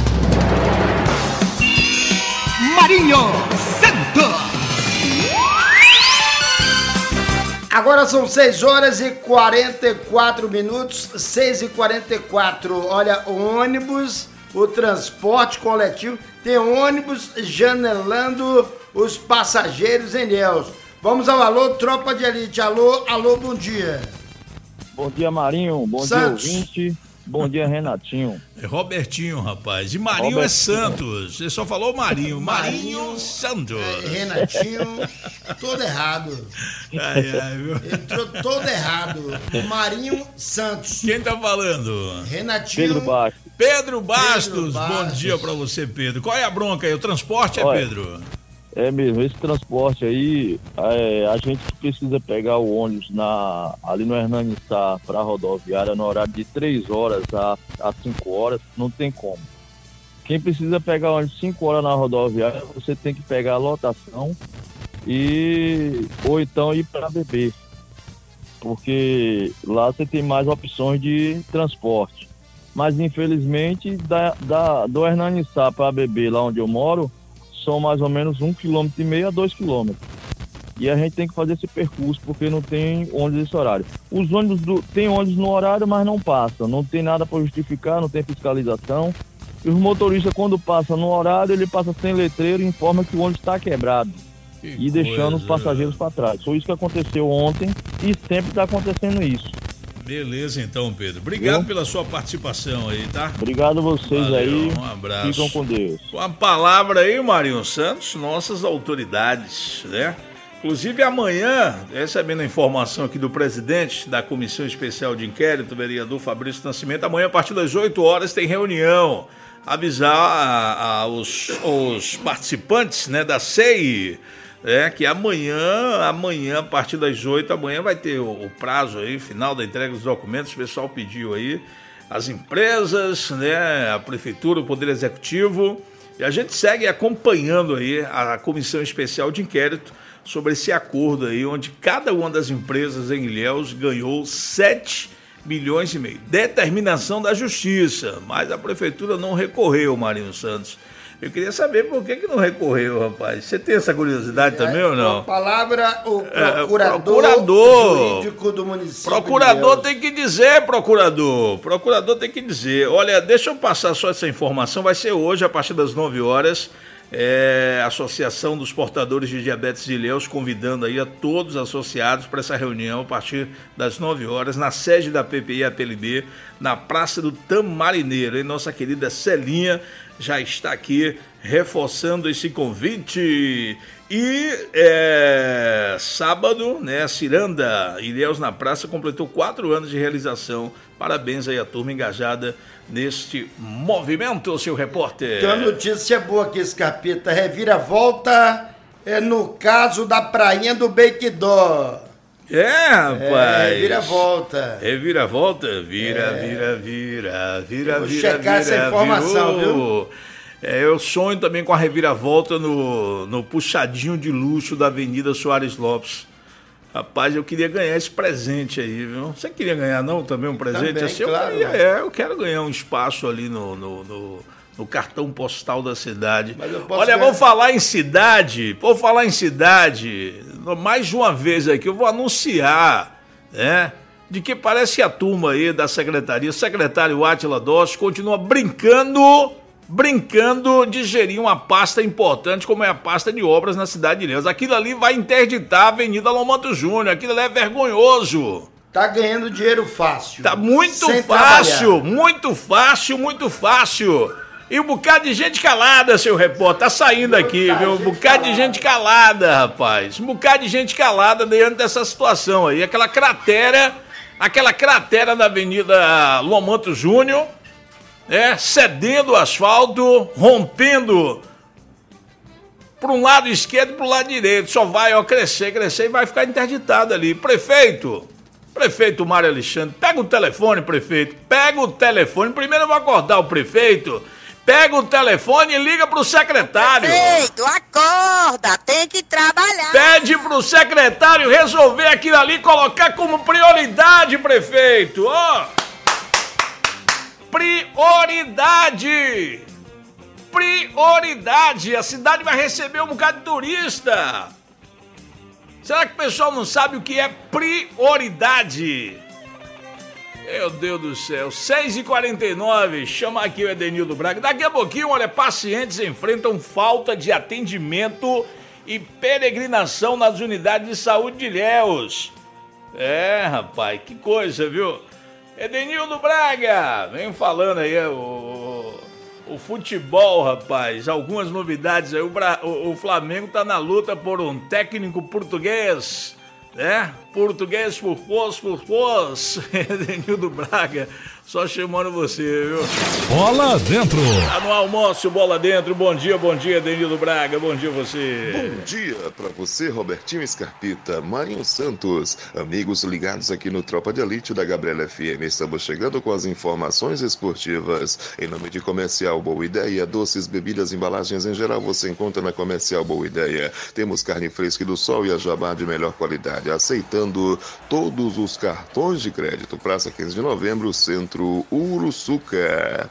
Marinho Santos. Agora são seis horas e quarenta e quatro minutos, seis e quarenta e quatro. Olha, o ônibus, o transporte coletivo, tem ônibus janelando os passageiros em Ilhéus. Vamos ao alô, Tropa de Elite. Alô, alô, bom dia. Bom dia, Marinho. Bom Santos. Dia, ouvinte. Bom dia, Renatinho. É Robertinho, rapaz. E Marinho Robertinho. É Santos. Você só falou Marinho. Marinho, Marinho Santos. É, Renatinho, todo errado. Ai, ai, viu? Entrou todo errado. Marinho Santos. Quem tá falando? Renatinho. Pedro Bastos. Pedro Bastos. Pedro Bastos. Bom dia pra você, Pedro. Qual é a bronca aí? O transporte é, Olha, Pedro? É mesmo, esse transporte aí, é, a gente precisa pegar o ônibus na, ali no Hernani Sá para a rodoviária no horário de três horas a, a cinco horas, não tem como. Quem precisa pegar o ônibus cinco horas na rodoviária, você tem que pegar a lotação e ou então ir para beber, porque lá você tem mais opções de transporte. Mas infelizmente da, da, do Hernani Sá para beber, lá onde eu moro, são mais ou menos um quilômetro e meio a dois quilômetros. E a gente tem que fazer esse percurso porque não tem ônibus nesse horário. Os ônibus do, tem ônibus no horário, mas não passam. Não tem nada para justificar, não tem fiscalização. E os motoristas, quando passam no horário, ele passa sem letreiro e informa que o ônibus está quebrado. Que e coisa. Deixando os passageiros para trás. Foi isso que aconteceu ontem e sempre está acontecendo isso. Beleza então, Pedro. Obrigado Eu? pela sua participação aí, tá? Obrigado a vocês. Valeu, aí. Um abraço. Ficam com Deus. Com a palavra aí, Marinho Santos, nossas autoridades, né? Inclusive amanhã, recebendo a informação aqui do presidente da Comissão Especial de Inquérito, o vereador Fabrício Nascimento, amanhã a partir das oito horas tem reunião. Avisar a, a, os, os participantes, né, da C E I, É que amanhã, amanhã, a partir das oito, amanhã vai ter o, o prazo aí, final da entrega dos documentos, o pessoal pediu aí, as empresas, né, a prefeitura, o Poder Executivo, e a gente segue acompanhando aí a Comissão Especial de Inquérito sobre esse acordo aí, onde cada uma das empresas em Ilhéus ganhou sete milhões e meio. Determinação da Justiça, mas a prefeitura não recorreu, Marinho Santos. Eu queria saber por que que não recorreu, rapaz. Você tem essa curiosidade é, também ou não? A palavra, o procurador, é, procurador jurídico do município. Procurador tem que dizer, procurador. Procurador tem que dizer. Olha, deixa eu passar só essa informação. Vai ser hoje, a partir das nove horas, é, a Associação dos Portadores de Diabetes de Ilhéus, convidando aí a todos os associados para essa reunião a partir das nove horas, na sede da P P I A P L B, na Praça do Tamarineiro. E nossa querida Celinha já está aqui reforçando esse convite. E é, sábado, né, a Ciranda Ilhéus na Praça completou quatro anos de realização. Parabéns aí à turma engajada neste movimento, seu repórter. Tem uma notícia boa aqui, Scarpita. Reviravolta é no caso da prainha do Bequidó. É, rapaz. É, reviravolta. Reviravolta? Vira, é. vira, vira, vira, Vou vira, checar vira, essa informação, virou. viu? É, eu sonho também com a reviravolta no, no puxadinho de luxo da Avenida Soares Lopes. Rapaz, eu queria ganhar esse presente aí, viu? Você queria ganhar, não, também um presente? Também, assim, claro. Eu, queria, é, eu quero ganhar um espaço ali no, no, no, no cartão postal da cidade. Olha, ganhar... vou falar em cidade, vou falar em cidade, mais de uma vez aqui, eu vou anunciar, né? de que parece que a turma aí da secretaria, o secretário Átila Dossi, continua brincando, brincando de gerir uma pasta importante como é a pasta de obras na cidade de Ilhéus. Aquilo ali vai interditar a Avenida Lomanto Júnior, aquilo ali é vergonhoso. Tá ganhando dinheiro fácil. Tá muito fácil, trabalhar. muito fácil, muito fácil. E um bocado de gente calada, seu repórter, tá saindo aqui, viu? Um bocado de gente calada, rapaz. Um bocado de gente calada diante dessa situação aí. Aquela cratera, aquela cratera na Avenida Lomanto Júnior, né? Cedendo o asfalto, rompendo para um lado esquerdo e para o lado direito. Só vai, ó, crescer, crescer e vai ficar interditado ali. Prefeito, prefeito Mário Alexandre, pega o telefone, prefeito. Pega o telefone. Primeiro eu vou acordar o prefeito. Pega o telefone e liga pro secretário. Prefeito, acorda, tem que trabalhar. Pede pro secretário resolver aquilo ali, colocar como prioridade, prefeito. Ó, prioridade. Prioridade. A cidade vai receber um bocado de turista. Será que o pessoal não sabe o que é prioridade? Meu Deus do céu, seis e quarenta e nove, chama aqui o Edenildo Braga. Daqui a pouquinho, olha, pacientes enfrentam falta de atendimento e peregrinação nas unidades de saúde de Ilhéus. É, rapaz, que coisa, viu? Edenildo Braga, vem falando aí o, o futebol, rapaz. Algumas novidades aí, o, Bra, o, o Flamengo tá na luta por um técnico português, né? Português por pós, por pós. Edenildo Braga, só chamando você, viu? Bola dentro. Tá no almoço, bola dentro. Bom dia, bom dia, Edenildo Braga. Bom dia você. Bom dia pra você, Robertinho Scarpita, Marinho Santos, amigos ligados aqui no Tropa de Elite da Gabriela F M. Estamos chegando com as informações esportivas. Em nome de Comercial Boa Ideia, doces, bebidas, embalagens em geral, você encontra na Comercial Boa Ideia. Temos carne fresca do sol e a jabá de melhor qualidade. Aceitando todos os cartões de crédito. Praça quinze de novembro, Centro Uruçuca.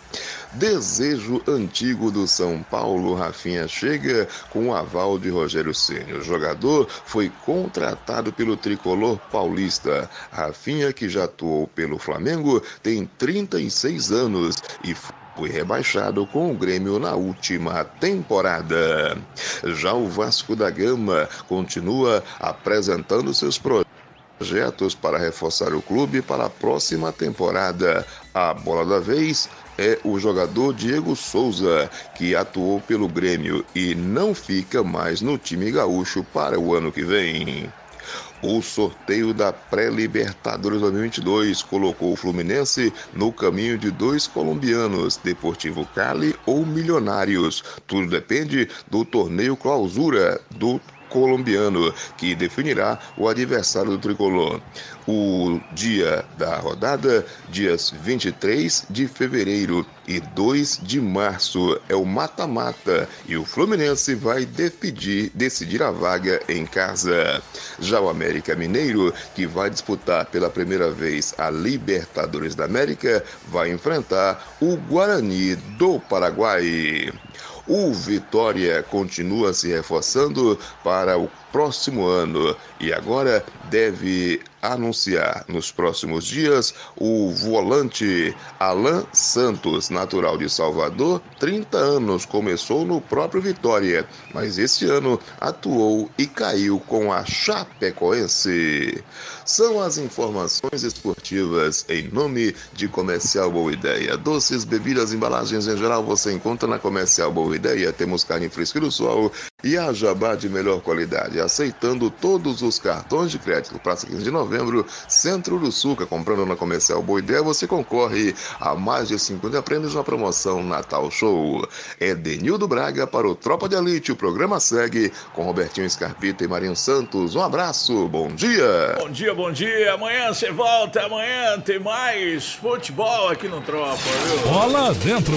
Desejo antigo do São Paulo, Rafinha chega com o aval de Rogério Ceni. O jogador foi contratado pelo tricolor paulista. Rafinha, que já atuou pelo Flamengo, tem trinta e seis anos e foi rebaixado com o Grêmio na última temporada. Já o Vasco da Gama continua apresentando seus projetos. projetos para reforçar o clube para a próxima temporada. A bola da vez é o jogador Diego Souza, que atuou pelo Grêmio e não fica mais no time gaúcho para o ano que vem. O sorteio da pré-Libertadores dois mil e vinte e dois colocou o Fluminense no caminho de dois colombianos, Deportivo Cali ou Milionários. Tudo depende do torneio clausura do colombiano, que definirá o adversário do tricolor. O dia da rodada, dias vinte e três de fevereiro e dois de março, é o mata-mata e o Fluminense vai decidir, decidir a vaga em casa. Já o América Mineiro, que vai disputar pela primeira vez a Libertadores da América, vai enfrentar o Guarani do Paraguai. O Vitória continua se reforçando para o próximo ano e agora deve anunciar nos próximos dias o volante Alan Santos, natural de Salvador, trinta anos, começou no próprio Vitória, mas esse ano atuou e caiu com a Chapecoense. São as informações esportivas em nome de Comercial Boa Ideia. Doces, bebidas, embalagens em geral você encontra na Comercial Boa Ideia. Temos carne fresca do sol e a jabá de melhor qualidade, aceitando todos os cartões de crédito. Praça quinze de novembro, Centro do Suca. Comprando na Comercial Boa Ideia, você concorre a mais de cinquenta prêmios na promoção Natal Show. Edenildo Braga para o Tropa de Elite. O programa segue com Robertinho Scarpita e Marinho Santos. Um abraço, bom dia. Bom dia, bom dia. Amanhã você volta, amanhã tem mais futebol aqui no Tropa, viu? Bola dentro.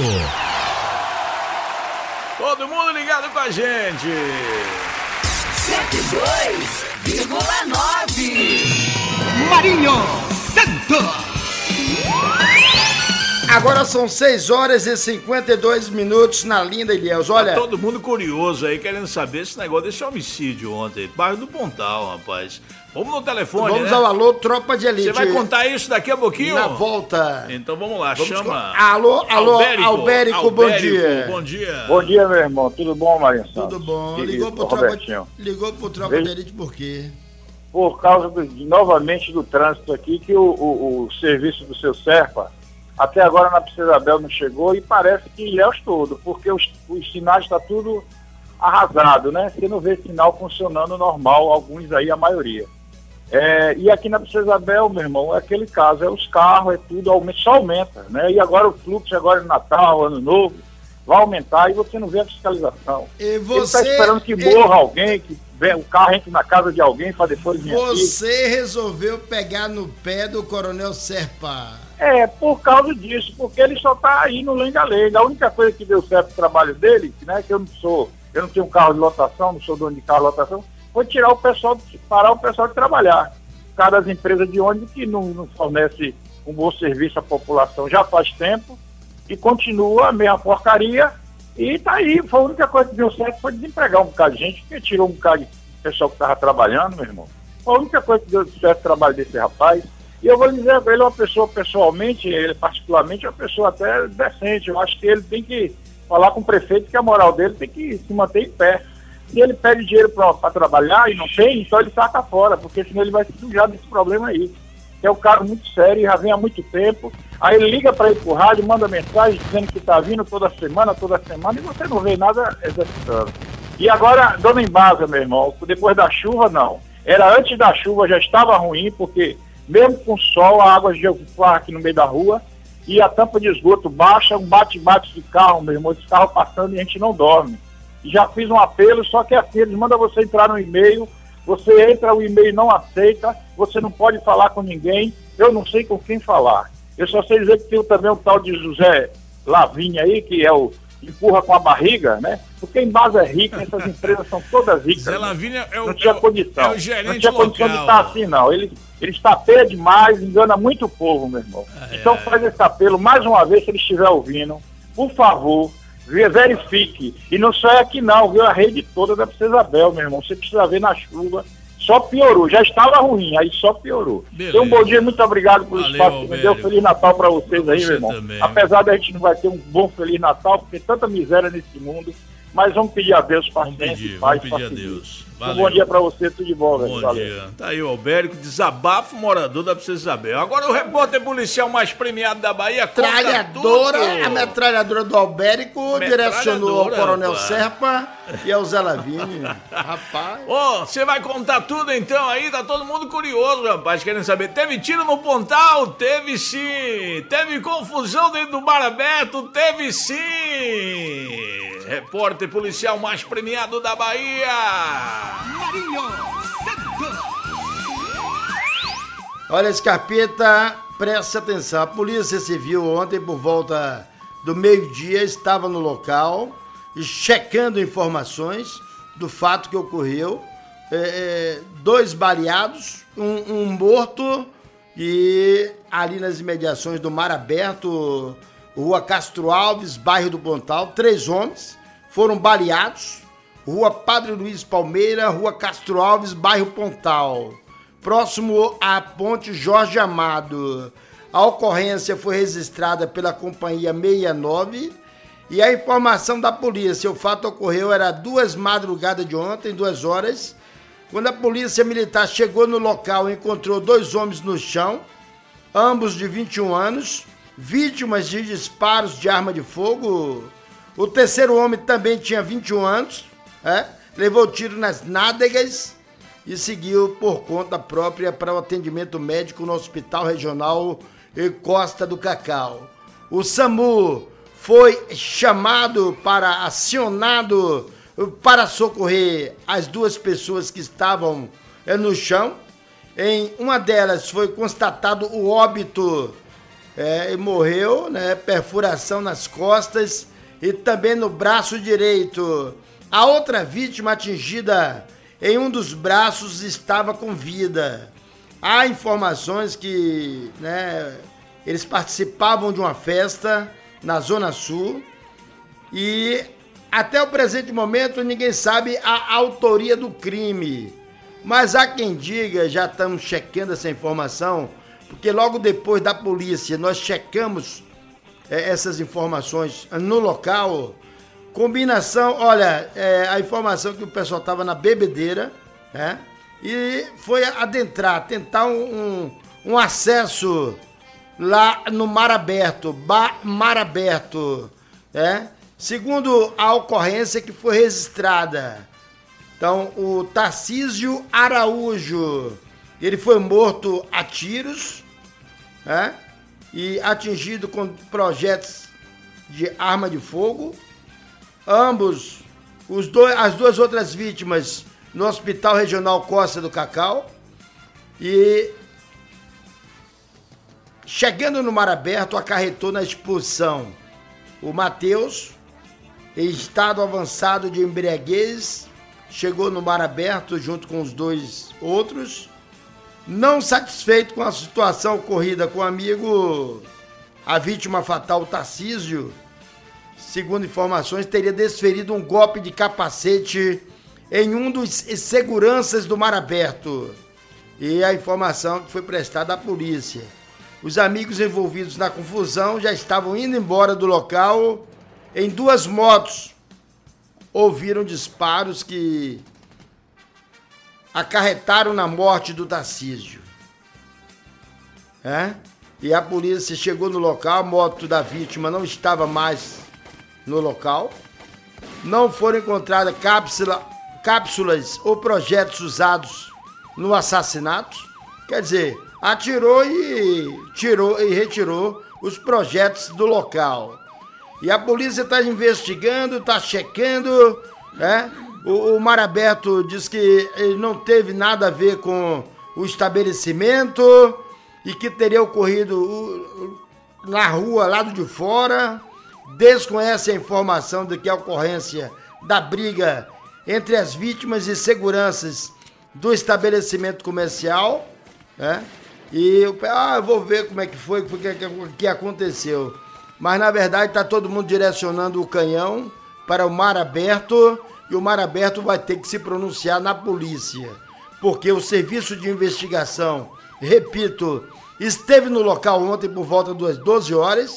Todo mundo ligado com a gente. cento e dois vírgula nove. Marinho Santos. Agora são seis horas e cinquenta e dois minutos na linda Ilhéus. Olha. Tá todo mundo curioso aí, querendo saber esse negócio desse homicídio ontem. Bairro do Pontal, rapaz. Vamos no telefone, Vamos né? ao alô, Tropa de Elite. Você vai contar isso daqui a pouquinho? Na volta. Então vamos lá, Vamos chama. Com... Alô, alô, Albérico, Albérico, Albérico, bom dia. Bom dia. Bom dia, meu irmão. Tudo bom, Marinho Santos? Tudo bom. Querido, ligou pro Tropa, ligou pro Tropa de Elite por quê? Por causa, do, novamente, do trânsito aqui, que o, o, o serviço do seu Serpa, até agora na Princesa Isabel não chegou e parece que Ilhéus todo, porque os, os sinais estão tá tudo arrasado, né? Você não vê sinal funcionando normal, alguns aí, a maioria. É, e aqui na Princesa Isabel, meu irmão, é aquele caso, é os carros, é tudo, aumenta, só aumenta, né? E agora o fluxo, agora no Natal, Ano Novo, vai aumentar e você não vê a fiscalização. E você... Ele está esperando que morra alguém, que o carro entre na casa de alguém para depois vir aqui. Você resolveu pegar no pé do Coronel Serpa. É, por causa disso, porque ele só está aí no lenga-lenga. A única coisa que deu certo no trabalho dele, né, que eu não sou, eu não tenho um carro de lotação, não sou dono de carro de lotação, foi tirar o pessoal, parar o pessoal de trabalhar. Por causa das empresas de ônibus que não, não fornece um bom serviço à população já faz tempo e continua a mesma porcaria. E tá aí, foi a única coisa que deu certo foi desempregar um bocado de gente, porque tirou um bocado de pessoal que estava trabalhando, meu irmão. Foi a única coisa que deu certo o trabalho desse rapaz. E eu vou lhe dizer, ele é uma pessoa, pessoalmente, ele particularmente é uma pessoa até decente. Eu acho que ele tem que falar com o prefeito que a moral dele tem que se manter em pé. Se ele pede dinheiro para trabalhar e não tem, então ele saca fora, porque senão ele vai se sujar desse problema aí. Que é um cara muito sério, já vem há muito tempo. Aí ele liga para ir pro rádio, manda mensagem dizendo que tá vindo toda semana, toda semana, e você não vê nada executando. E agora, dona Embasa, meu irmão, depois da chuva, não. Era antes da chuva, já estava ruim, porque mesmo com sol, a água já foi aqui no meio da rua, e a tampa de esgoto baixa, um bate-bate de carro, meu irmão, esse carro passando e a gente não dorme. E já fiz um apelo, só que assim, eles mandam você entrar no e-mail, você entra, o e-mail não aceita, você não pode falar com ninguém, eu não sei com quem falar. Eu só sei dizer que tem também o tal de José Lavinha aí, que é o empurra com a barriga, né? Porque em base é rica, essas empresas são todas ricas. Zé Lavinha é o, não tinha é o, condição. É o gerente não tinha condição local. de estar assim, não. Ele, ele estapeia demais, engana muito o povo, meu irmão. É. Então faz esse apelo, mais uma vez, se ele estiver ouvindo, por favor, verifique. E não só é aqui não, viu? A rede toda da Princesa Isabel, meu irmão. Você precisa ver na chuva. Só piorou, já estava ruim, aí só piorou. Então, um bom dia, muito obrigado pelo Valeu, espaço que me deu. Feliz Natal para vocês pra aí, você meu irmão. Também. Apesar da gente não vai ter um bom Feliz Natal, porque tem tanta miséria nesse mundo, mas vamos pedir a Deus paciência e paz. Vamos pedir a Deus. Um bom dia para você, tudo de bom, velho. Bom Valeu. dia. Tá aí o Albérico, desabafo morador da Princesa Isabel. Agora o repórter policial mais premiado da Bahia, Metralhadora, a metralhadora do Albérico direcionou ao Coronel pô. Serpa e ao Zé Lavinha. Rapaz. Ô, você vai contar tudo então aí? Tá todo mundo curioso, rapaz, querendo saber. Teve tiro no Pontal? Teve sim. Teve confusão dentro do bar aberto? Teve sim. Repórter policial mais premiado da Bahia. Marinho Santos. Olha, Scarpeta, preste atenção. A Polícia Civil ontem, por volta do meio-dia, estava no local e checando informações do fato que ocorreu. É, dois baleados, um, um morto e ali nas imediações do Mar Aberto, Rua Castro Alves, bairro do Pontal, três homens foram baleados. Rua Padre Luiz Palmeira, Rua Castro Alves, bairro Pontal, próximo à Ponte Jorge Amado. A ocorrência foi registrada pela Companhia sessenta e nove e a informação da polícia, o fato ocorreu, era duas madrugadas de ontem, duas horas, quando a polícia militar chegou no local e encontrou dois homens no chão, ambos de vinte e um anos, vítimas de disparos de arma de fogo. O terceiro homem também tinha vinte e um anos, É, levou tiro nas nádegas e seguiu por conta própria para o atendimento médico no Hospital Regional Costa do Cacau. O SAMU foi chamado para, acionado para socorrer as duas pessoas que estavam é, no chão. Em uma delas foi constatado o óbito é, e morreu, né, perfuração nas costas e também no braço direito. A outra vítima atingida em um dos braços estava com vida. Há informações que, né, Eles participavam de uma festa na Zona Sul e até o presente momento ninguém sabe a autoria do crime. Mas há quem diga, já estamos checando essa informação, porque logo depois da polícia nós checamos é, essas informações no local. Combinação, olha, é, a informação que o pessoal estava na bebedeira, né? E foi adentrar, tentar um, um, um acesso lá no Mar Aberto, ba, Mar Aberto, né? Segundo a ocorrência que foi registrada. Então, o Tarcísio Araújo, ele foi morto a tiros, né? E atingido com projéteis de arma de fogo. Ambos, os dois, as duas outras vítimas no Hospital Regional Costa do Cacau. E chegando no Mar Aberto, acarretou na expulsão o Matheus, em estado avançado de embriaguez, chegou no Mar Aberto junto com os dois outros. Não satisfeito com a situação ocorrida com o amigo, a vítima fatal, o Tarcísio, segundo informações, teria desferido um golpe de capacete em um dos seguranças do Mar Aberto. E a informação que foi prestada à polícia. Os amigos envolvidos na confusão já estavam indo embora do local em duas motos. Ouviram disparos que acarretaram na morte do Tarcísio. É? E a polícia chegou no local, a moto da vítima não estava mais no local. Não foram encontradas cápsula, cápsulas ou projetos usados no assassinato. Quer dizer, atirou e tirou e retirou os projetos do local. E a polícia está investigando, está checando, né? O, o Mar Aberto diz que ele não teve nada a ver com o estabelecimento e que teria ocorrido na rua, lado de fora. Desconhece a informação de que a ocorrência da briga entre as vítimas e seguranças do estabelecimento comercial, né? E eu, ah, eu vou ver como é que foi, o que, que, que aconteceu. Mas, na verdade, está todo mundo direcionando o canhão para o Mar Aberto e o Mar Aberto vai ter que se pronunciar na polícia. Porque o serviço de investigação, repito, esteve no local ontem por volta das doze horas.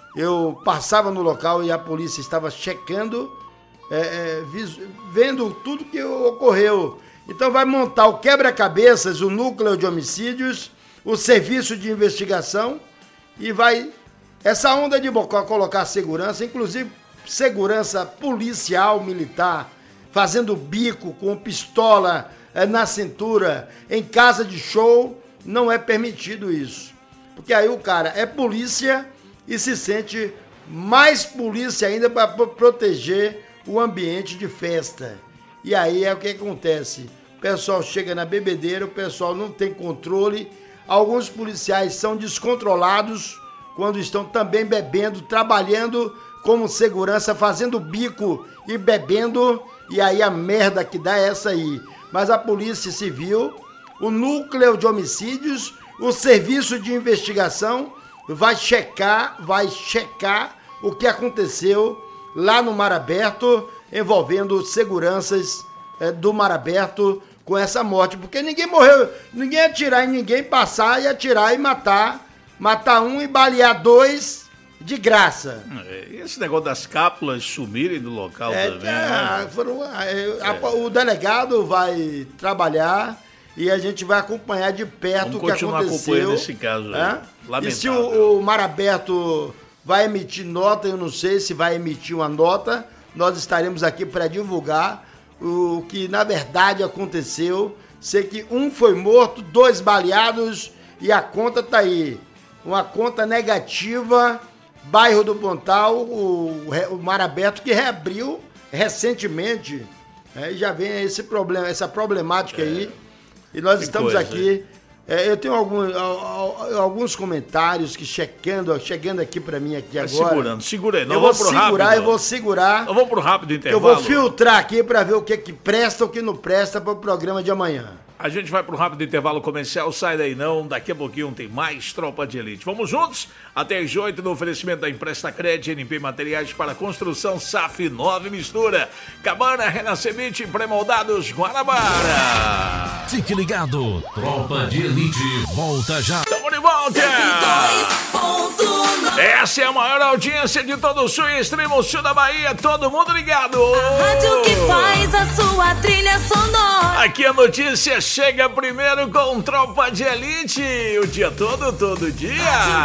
Eu passava no local e a polícia estava checando, é, é, vendo tudo que ocorreu. Então vai montar o quebra-cabeças, o núcleo de homicídios, o serviço de investigação e vai... Essa onda de Bocó colocar segurança, inclusive segurança policial, militar, fazendo bico com pistola é, na cintura, em casa de show, não é permitido isso. Porque aí o cara é polícia e se sente mais polícia ainda para proteger o ambiente de festa. E aí é o que acontece. O pessoal chega na bebedeira, o pessoal não tem controle, alguns policiais são descontrolados quando estão também bebendo, trabalhando como segurança, fazendo bico e bebendo, e aí a merda que dá é essa aí. Mas a Polícia Civil, o núcleo de homicídios, o serviço de investigação vai checar, vai checar o que aconteceu lá no Mar Aberto, envolvendo seguranças é, do Mar Aberto com essa morte, porque ninguém morreu, ninguém ia atirar em ninguém, passar e atirar e matar, matar um e balear dois de graça. Esse negócio das cápsulas sumirem do local é, também. É, né? foram, é, a, o delegado vai trabalhar e a gente vai acompanhar de perto Vamos o que aconteceu. continuar acompanhando esse caso aí. É? Lamentável. E se o, o Mar Aberto vai emitir nota, eu não sei se vai emitir uma nota, nós estaremos aqui para divulgar o que na verdade aconteceu. Sei que um foi morto, dois baleados e a conta tá aí. Uma conta negativa, bairro do Pontal, o, o Mar Aberto que reabriu recentemente. É, já vem esse problema, essa problemática é. aí. E nós que estamos coisa, aqui. É, eu tenho algum, alguns comentários que checando, chegando aqui para mim aqui Vai agora. Segurando, segura aí. Não, eu vou segurar, rápido. eu vou segurar. Eu vou pro rápido intervalo. Eu vou filtrar aqui para ver o que, que presta, o que não presta para o programa de amanhã. A gente vai para um rápido intervalo comercial, sai daí não, daqui a pouquinho tem mais Tropa de Elite. Vamos juntos? Até às oito no oferecimento da Empresta Crédito, N P Materiais para Construção, S A F nove Mistura, Cabana, Renascimento e Pré-Moldados Guanabara. Fique ligado, Tropa de Elite volta já. Tamo de volta! Essa é a maior audiência de todo o sul e extremo sul da Bahia, todo mundo ligado! A rádio que faz a sua trilha sonora. Aqui a notícia chega primeiro com Tropa de Elite, o dia todo, todo dia.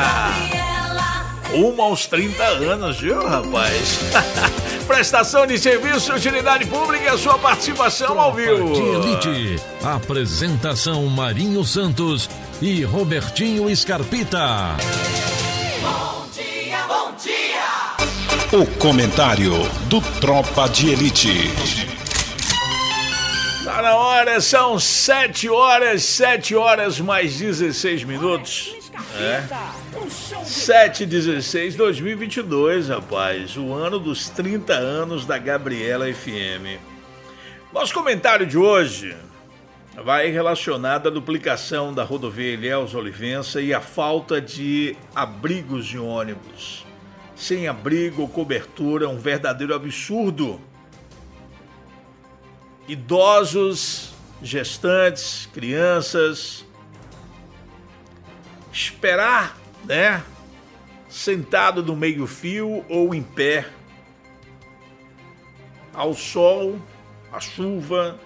Uma aos trinta anos, viu, rapaz? Prestação de serviço, utilidade pública e a sua participação Tropa ao vivo. de Elite, apresentação Marinho Santos e Robertinho Scarpita. Bom dia, bom dia. O comentário do Tropa de Elite. Tá na hora, são sete horas, sete horas mais dezesseis minutos. É. sete e dezesseis, dois mil e vinte e dois, rapaz. O ano dos trinta anos da Gabriela F M. Nosso comentário de hoje vai relacionado à duplicação da rodovia Ilhéus Olivença e à falta de abrigos de ônibus. Sem abrigo ou cobertura, um verdadeiro absurdo. Idosos, gestantes, crianças, esperar, né, sentado no meio-fio ou em pé, ao sol, à chuva.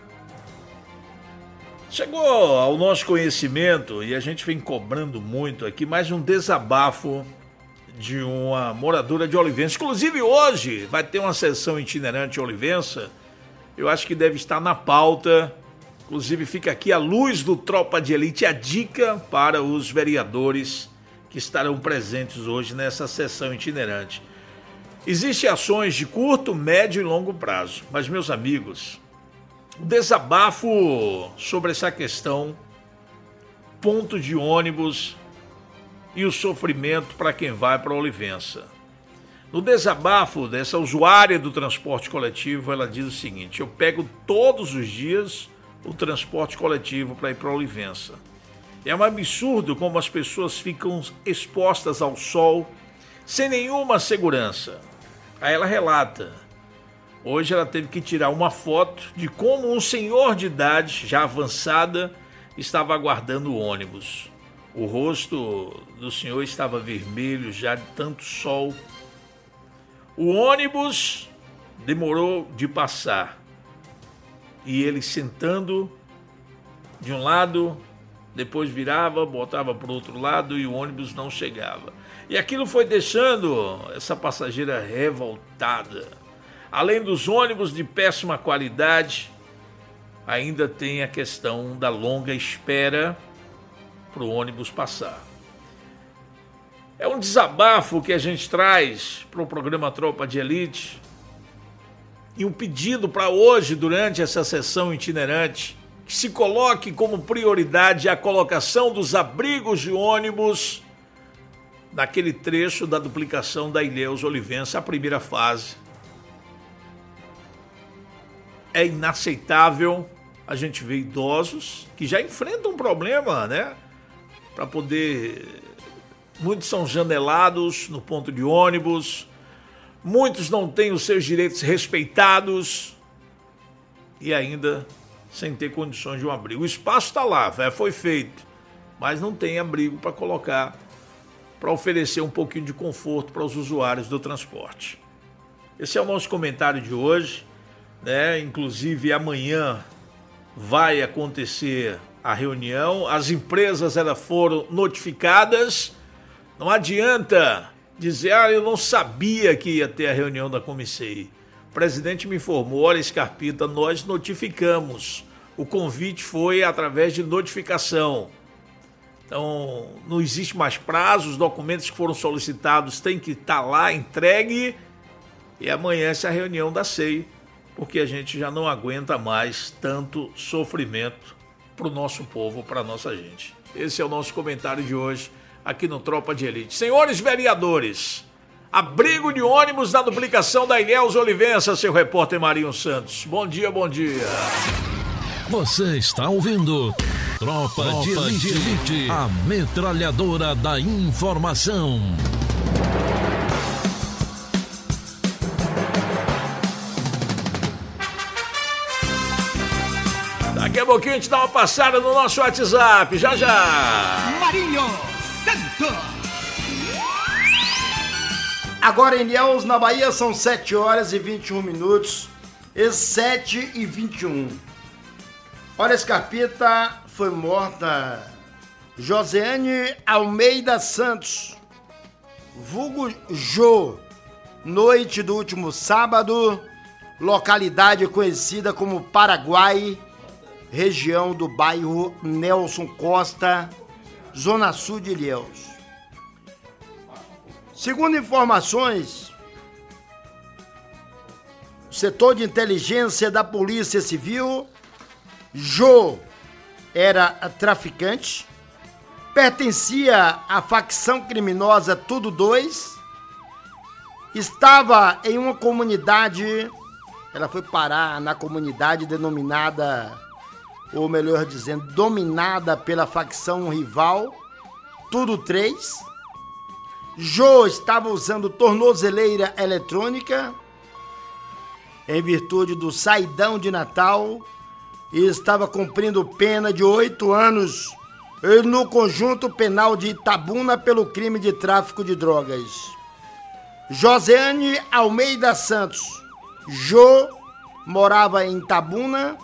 Chegou ao nosso conhecimento, e a gente vem cobrando muito aqui, mais um desabafo de uma moradora de Olivença. Inclusive hoje vai ter uma sessão itinerante em Olivença. Eu acho que deve estar na pauta. Inclusive fica aqui a luz do Tropa de Elite, a dica para os vereadores que estarão presentes hoje nessa sessão itinerante. Existem ações de curto, médio e longo prazo. Mas, meus amigos, o desabafo sobre essa questão, ponto de ônibus e o sofrimento para quem vai para Olivença. No desabafo dessa usuária do transporte coletivo, ela diz o seguinte: eu pego todos os dias o transporte coletivo para ir para Olivença. É um absurdo como as pessoas ficam expostas ao sol sem nenhuma segurança. Aí ela relata, hoje ela teve que tirar uma foto de como um senhor de idade já avançada estava aguardando o ônibus. O rosto do senhor estava vermelho já de tanto sol. O ônibus demorou de passar e ele sentando de um lado, depois virava, botava para o outro lado e o ônibus não chegava. E aquilo foi deixando essa passageira revoltada. Além dos ônibus de péssima qualidade, ainda tem a questão da longa espera para o ônibus passar. É um desabafo que a gente traz para o programa Tropa de Elite e um pedido para hoje, durante essa sessão itinerante, que se coloque como prioridade a colocação dos abrigos de ônibus naquele trecho da duplicação da Ilhéus Olivença, a primeira fase. É inaceitável a gente ver idosos que já enfrentam um problema, né? Para poder... Muitos são janelados no ponto de ônibus, muitos não têm os seus direitos respeitados e ainda sem ter condições de um abrigo. O espaço está lá, foi feito, mas não tem abrigo para colocar, para oferecer um pouquinho de conforto para os usuários do transporte. Esse é o nosso comentário de hoje, né? Inclusive amanhã vai acontecer a reunião, as empresas elas foram notificadas. Não adianta dizer, ah, eu não sabia que ia ter a reunião da Comissei. O presidente me informou, olha, Scarpita, nós notificamos. O convite foi através de notificação. Então, não existe mais prazo, os documentos que foram solicitados têm que estar lá, entregue. E amanhã essa reunião da C E I, porque a gente já não aguenta mais tanto sofrimento para o nosso povo, para a nossa gente. Esse é o nosso comentário de hoje, aqui no Tropa de Elite. Senhores vereadores, abrigo de ônibus na duplicação da Ilhéus Olivença, seu repórter Marinho Santos. Bom dia, bom dia. Você está ouvindo Tropa, Tropa de, Elite, de Elite, a metralhadora da informação. Daqui a pouquinho a gente dá uma passada no nosso WhatsApp, já já. Marinho Santos. Agora em Ilhéus, na Bahia, são sete horas e vinte e um minutos. E sete e vinte e um. Olha, Scarpita, foi morta Josiane Almeida Santos, vulgo Jô, noite do último sábado, localidade conhecida como Paraguai, região do bairro Nelson Costa, zona sul de Ilhéus. Segundo informações, o setor de inteligência da Polícia Civil, Jô era traficante, pertencia à facção criminosa Tudo dois, estava em uma comunidade, ela foi parar na comunidade denominada, ou melhor dizendo, dominada pela facção rival, Tudo três. Jô estava usando tornozeleira eletrônica, em virtude do saidão de Natal, e estava cumprindo pena de oito anos no conjunto penal de Itabuna pelo crime de tráfico de drogas. Josiane Almeida Santos, Jô, morava em Itabuna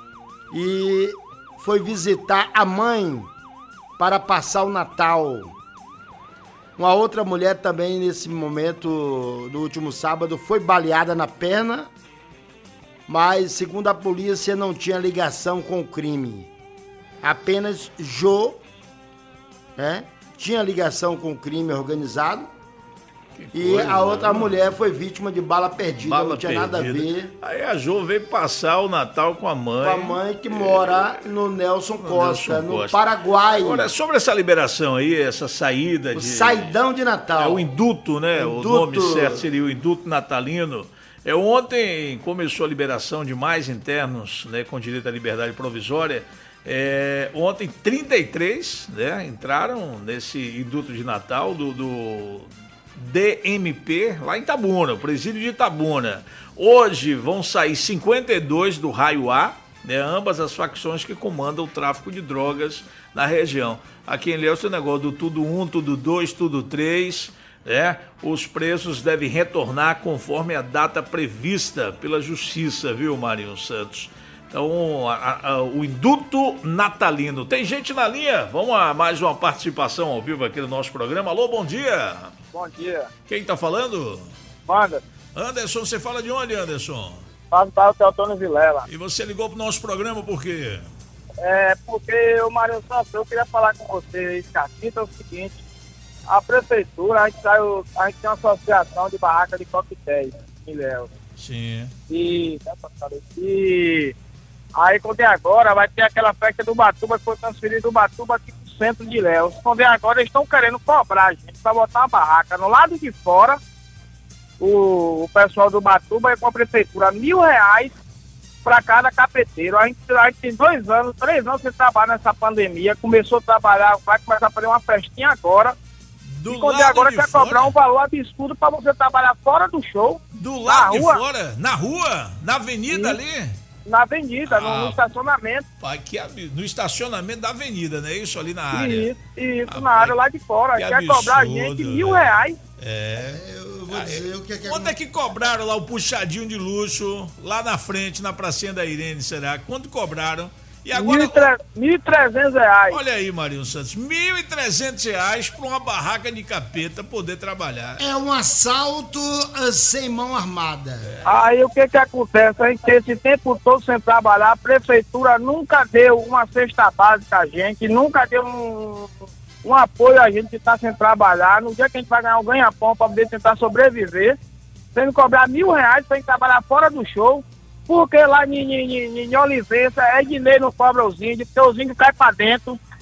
e foi visitar a mãe para passar o Natal. Uma outra mulher também, nesse momento, no último sábado, foi baleada na perna, mas, segundo a polícia, não tinha ligação com o crime. Apenas Jô, né, tinha ligação com o crime organizado. Que e coisa, a outra né? mulher foi vítima de bala perdida, bala não tinha perdida. Nada a ver. Aí a Jô veio passar o Natal com a mãe. Com a mãe que mora é... no Nelson no Costa, Nelson no Costa. Paraguai. Agora, sobre essa liberação aí, essa saída o de... saidão de Natal. É o induto, né? O, induto. O nome certo seria o induto natalino. É, ontem começou a liberação de mais internos, né, com direito à liberdade provisória. É, ontem, trinta e três, né, entraram nesse induto de Natal do, do D M P, lá em Itabuna, o presídio de Itabuna. Hoje vão sair cinquenta e dois do Raio A, né, ambas as facções que comandam o tráfico de drogas na região. Aqui em Ilhéus tem o negócio do tudo um, tudo dois, tudo três... É, os preços devem retornar conforme a data prevista pela Justiça, viu, Marinho Santos? Então, a, a, o induto natalino. Tem gente na linha? Vamos a mais uma participação ao vivo aqui no nosso programa. Alô, bom dia. Bom dia. Quem tá falando? Anderson. Anderson, você fala de onde, Anderson? Falo para o Antônio Vilela. E você ligou pro nosso programa por quê? É, porque o Marinho Santos, eu queria falar com você, Scarpita, é o seguinte. A prefeitura, a gente, saiu, a gente tem uma associação de barraca de coquetéis em Ilhéus. Sim. E, e aí, quando é agora, vai ter aquela festa do Batuba, que foi transferida do Batuba aqui pro centro de Ilhéus. Quando é agora, eles estão querendo cobrar a gente para botar uma barraca. No lado de fora, o, o pessoal do Batuba é com a prefeitura mil reais para cada capeteiro. A gente, a gente tem dois anos, três anos sem trabalhar nessa pandemia. Começou a trabalhar, vai começar a fazer uma festinha agora. Do e quando lado agora de quer fora? cobrar um valor absurdo pra você trabalhar fora do show. Do lado de rua, fora? Na rua? Na avenida Sim, ali? Na avenida, Ah, no, no estacionamento. Pai, que ab... No estacionamento da avenida, né? Isso ali na área. Isso, isso Ah, na área lá de fora. que Quer cobrar a absurdo, gente mil velho. reais. É. Eu vou dizer o que é que... Quanto é que cobraram lá o puxadinho de luxo, lá na frente, na pracinha da Irene, será? Quanto cobraram? E agora... mil e trezentos reais. Olha aí, Marinho Santos, mil e trezentos reais pra uma barraca de capeta poder trabalhar. É um assalto uh, sem mão armada. É. Aí o que que acontece? A gente esse tempo todo sem trabalhar, a prefeitura nunca deu uma cesta básica a gente, nunca deu um, um apoio a gente que está sem trabalhar. No dia que a gente vai ganhar um ganha-pão para poder tentar sobreviver, tendo que cobrar mil reais para gente trabalhar fora do show. Porque lá em, em, em, em Olivença, Ednei não cobra os índios, porque os índios caem pra dentro.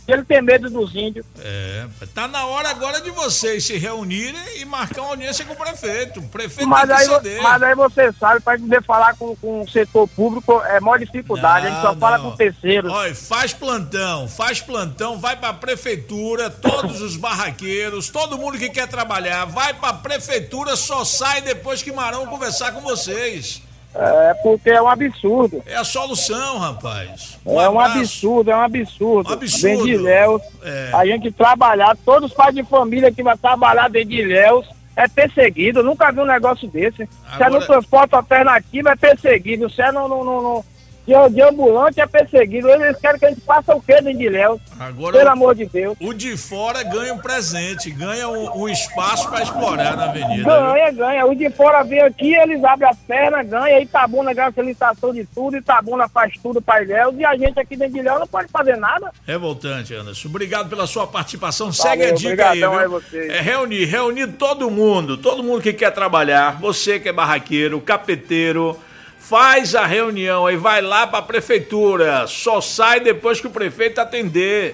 Ele tem medo dos índios. É, tá na hora agora de vocês se reunirem e marcar uma audiência com o prefeito. O prefeito Mas tem que aí, vo- ceder. mas aí você sabe, para poder falar com, com o setor público é maior dificuldade, Não, a gente só não. fala com terceiros. Olha, faz plantão, faz plantão, vai pra prefeitura, todos os barraqueiros, todo mundo que quer trabalhar, vai pra prefeitura, só sai depois que Marão conversar com vocês. É, porque é um absurdo. É a solução, rapaz. É um absurdo, é um absurdo. Um absurdo. Dentro de Ilhéus, É. a gente trabalhar, todos os pais de família que vai trabalhar dentro de Ilhéus é perseguido. Eu nunca vi um negócio desse. Se é Agora- no transporte alternativo, é perseguido. Se é no, no, no, no de, de ambulante, é perseguido. Eles querem que a gente faça o quê dentro de Ilhéus? Agora, Pelo amor de Deus. O de fora ganha um presente, ganha um, um espaço pra explorar na avenida. Ganha, ganha. O de fora vem aqui, eles abrem as pernas, ganha. Itabuna ganha a licitação de tudo, Itabuna faz tudo para Ilhéus. E a gente aqui dentro de Ilhéus não pode fazer nada. Revoltante, Anderson. Obrigado pela sua participação. Valeu, Segue a dica obrigadão aí, aí viu? vocês. É reunir, reunir todo mundo, todo mundo que quer trabalhar, você que é barraqueiro, capeteiro, faz a reunião aí, vai lá pra prefeitura, só sai depois que o prefeito atender.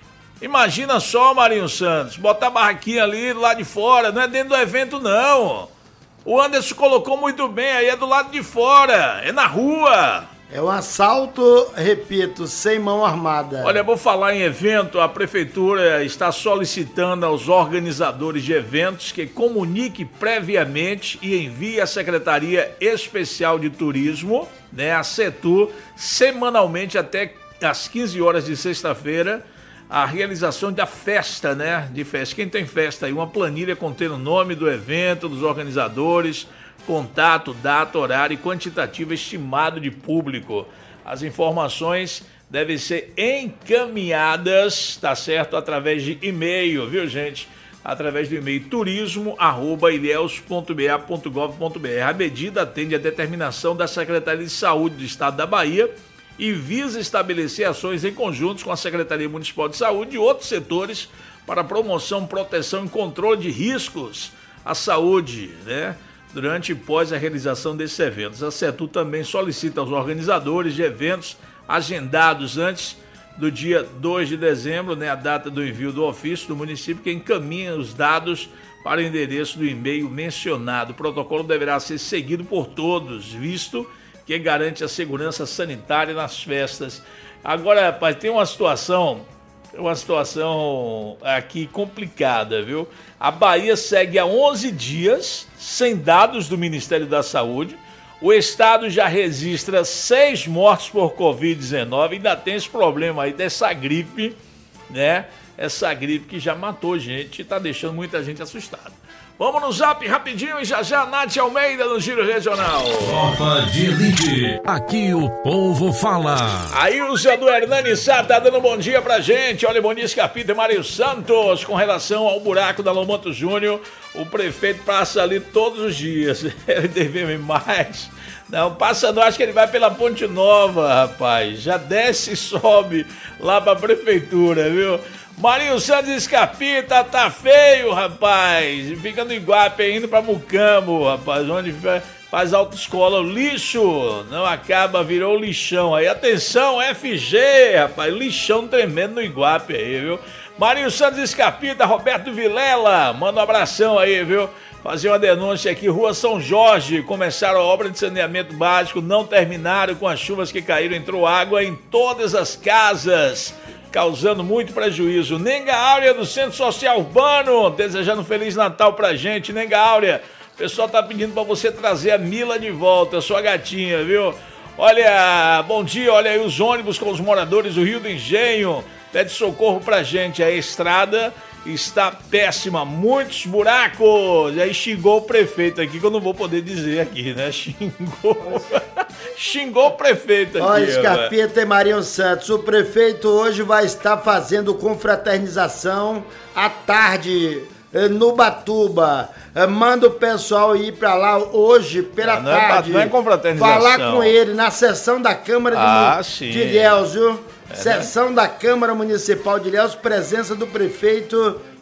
Imagina só, Marinho Santos, botar a barraquinha ali lá de fora, não é dentro do evento não. O Anderson colocou muito bem, aí é do lado de fora, é na rua. É um assalto, repito, sem mão armada. Olha, vou falar em evento, a prefeitura está solicitando aos organizadores de eventos que comunique previamente e envie à Secretaria Especial de Turismo, né, a Setur, semanalmente até às quinze horas de sexta-feira, a realização da festa, né, de festa. Quem tem festa aí, uma planilha contendo o nome do evento, dos organizadores, contato, data, horário e quantitativo estimado de público. As informações devem ser encaminhadas, tá certo, através de e-mail, viu, gente? Através do e-mail turismo arroba ilhéus ponto b a ponto gov ponto b r. A medida atende à determinação da Secretaria de Saúde do Estado da Bahia e visa estabelecer ações em conjunto com a Secretaria Municipal de Saúde e outros setores para promoção, proteção e controle de riscos à saúde, né? Durante e pós a realização desses eventos. A Setur também solicita aos organizadores de eventos agendados antes do dia dois de dezembro, né, a data do envio do ofício do município, que encaminha os dados para o endereço do e-mail mencionado. O protocolo deverá ser seguido por todos, visto que garante a segurança sanitária nas festas. Agora, rapaz, tem uma situação... uma situação aqui complicada, viu? A Bahia segue há onze dias sem dados do Ministério da Saúde. O estado já registra seis mortes por covid dezenove. Ainda tem esse problema aí dessa gripe, né? Essa gripe que já matou gente e tá deixando muita gente assustada. Vamos no zap rapidinho e já já Nath Almeida no Giro Regional. Tropa de Elite, aqui o povo fala. Aí o Zé do Hernani Sá tá dando bom dia pra gente. Olha, bom dia, Scarpita e Mário Santos. Com relação ao buraco da Lomanto Júnior, o prefeito passa ali todos os dias. Ele deve mais. Não, passa não, acho que ele vai pela Ponte Nova, rapaz. Já desce e sobe lá pra prefeitura, viu? Marinho Santos Escapita, tá feio, rapaz. Fica no Iguape, indo pra Mucambo, rapaz, onde faz autoescola. O lixo não acaba, virou lixão aí. Atenção, F G, rapaz, lixão tremendo no Iguape aí, viu? Marinho Santos Escapita, Roberto Vilela, manda um abração aí, viu? Fazer uma denúncia aqui, Rua São Jorge, começaram a obra de saneamento básico, não terminaram com as chuvas que caíram, entrou água em todas as casas, causando muito prejuízo. Nenga Áurea do Centro Social Urbano, desejando um Feliz Natal pra gente, Nenga Áurea. O pessoal tá pedindo pra você trazer a Mila de volta, sua gatinha, viu? Olha, bom dia, olha aí os ônibus com os moradores do Rio do Engenho, pede socorro pra gente, a estrada está péssima, muitos buracos. E aí xingou o prefeito aqui, que eu não vou poder dizer aqui, né? Xingou, xingou o prefeito aqui. Olha, Escapeta e Marinho Santos, o prefeito hoje vai estar fazendo confraternização à tarde no Batuba. Manda o pessoal ir pra lá hoje pela não tarde. É, não é confraternização. Falar com ele na sessão da Câmara ah, de, de Ilhéus, viu? É, Sessão né? da Câmara Municipal de Ilhéus, presença do prefeito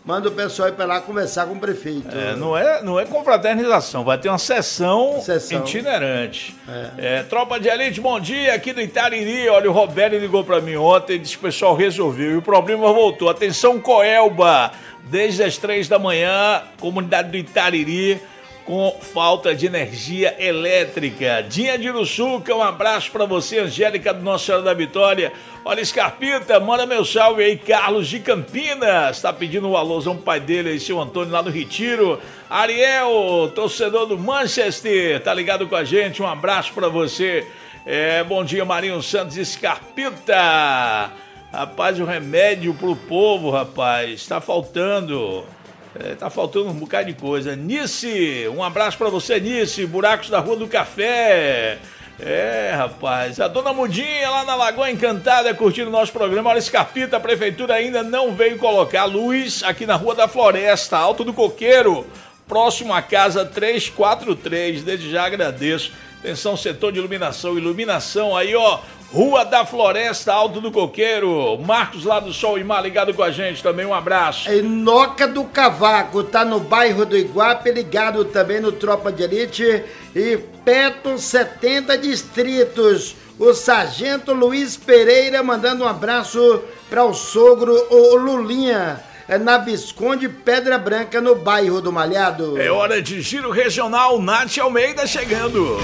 manda o pessoal ir para lá conversar com o prefeito. É, não, é, não é confraternização, vai ter uma sessão, sessão. itinerante. É. É, Tropa de Elite, bom dia, aqui do Itariri. Olha, o Roberto ligou para mim ontem e disse que o pessoal resolveu e o problema voltou. Atenção, Coelba, desde as três da manhã, comunidade do Itariri, com falta de energia elétrica. Dinha de Uruçuca, um abraço pra você, Angélica do Nossa Senhora da Vitória. Olha, Scarpita, manda meu salve aí, Carlos de Campinas, tá pedindo um alôzão pro pai dele aí, seu Antônio lá no Retiro. Ariel, torcedor do Manchester, tá ligado com a gente, um abraço pra você. É, bom dia, Marinho Santos, Scarpita. Rapaz, o remédio pro povo, rapaz, tá faltando. É, tá faltando um bocado de coisa. Nice, um abraço pra você, Nice. Buracos da Rua do Café. É, rapaz. A dona Mudinha lá na Lagoa Encantada curtindo o nosso programa. Olha, Scarpita, a prefeitura ainda não veio colocar luz aqui na Rua da Floresta, Alto do Coqueiro, próximo à casa trezentos e quarenta e três. Desde já agradeço. Atenção, setor de iluminação. Iluminação aí, ó. Rua da Floresta, Alto do Coqueiro. Marcos lá do Sol e Mar ligado com a gente também, um abraço. Inoca do Cavaco, tá no bairro do Iguape, ligado também no Tropa de Elite. E Peto setenta distritos. O Sargento Luiz Pereira mandando um abraço para o sogro, o Lulinha. É na Visconde Pedra Branca, no bairro do Malhado. É hora de giro regional, Nath Almeida chegando.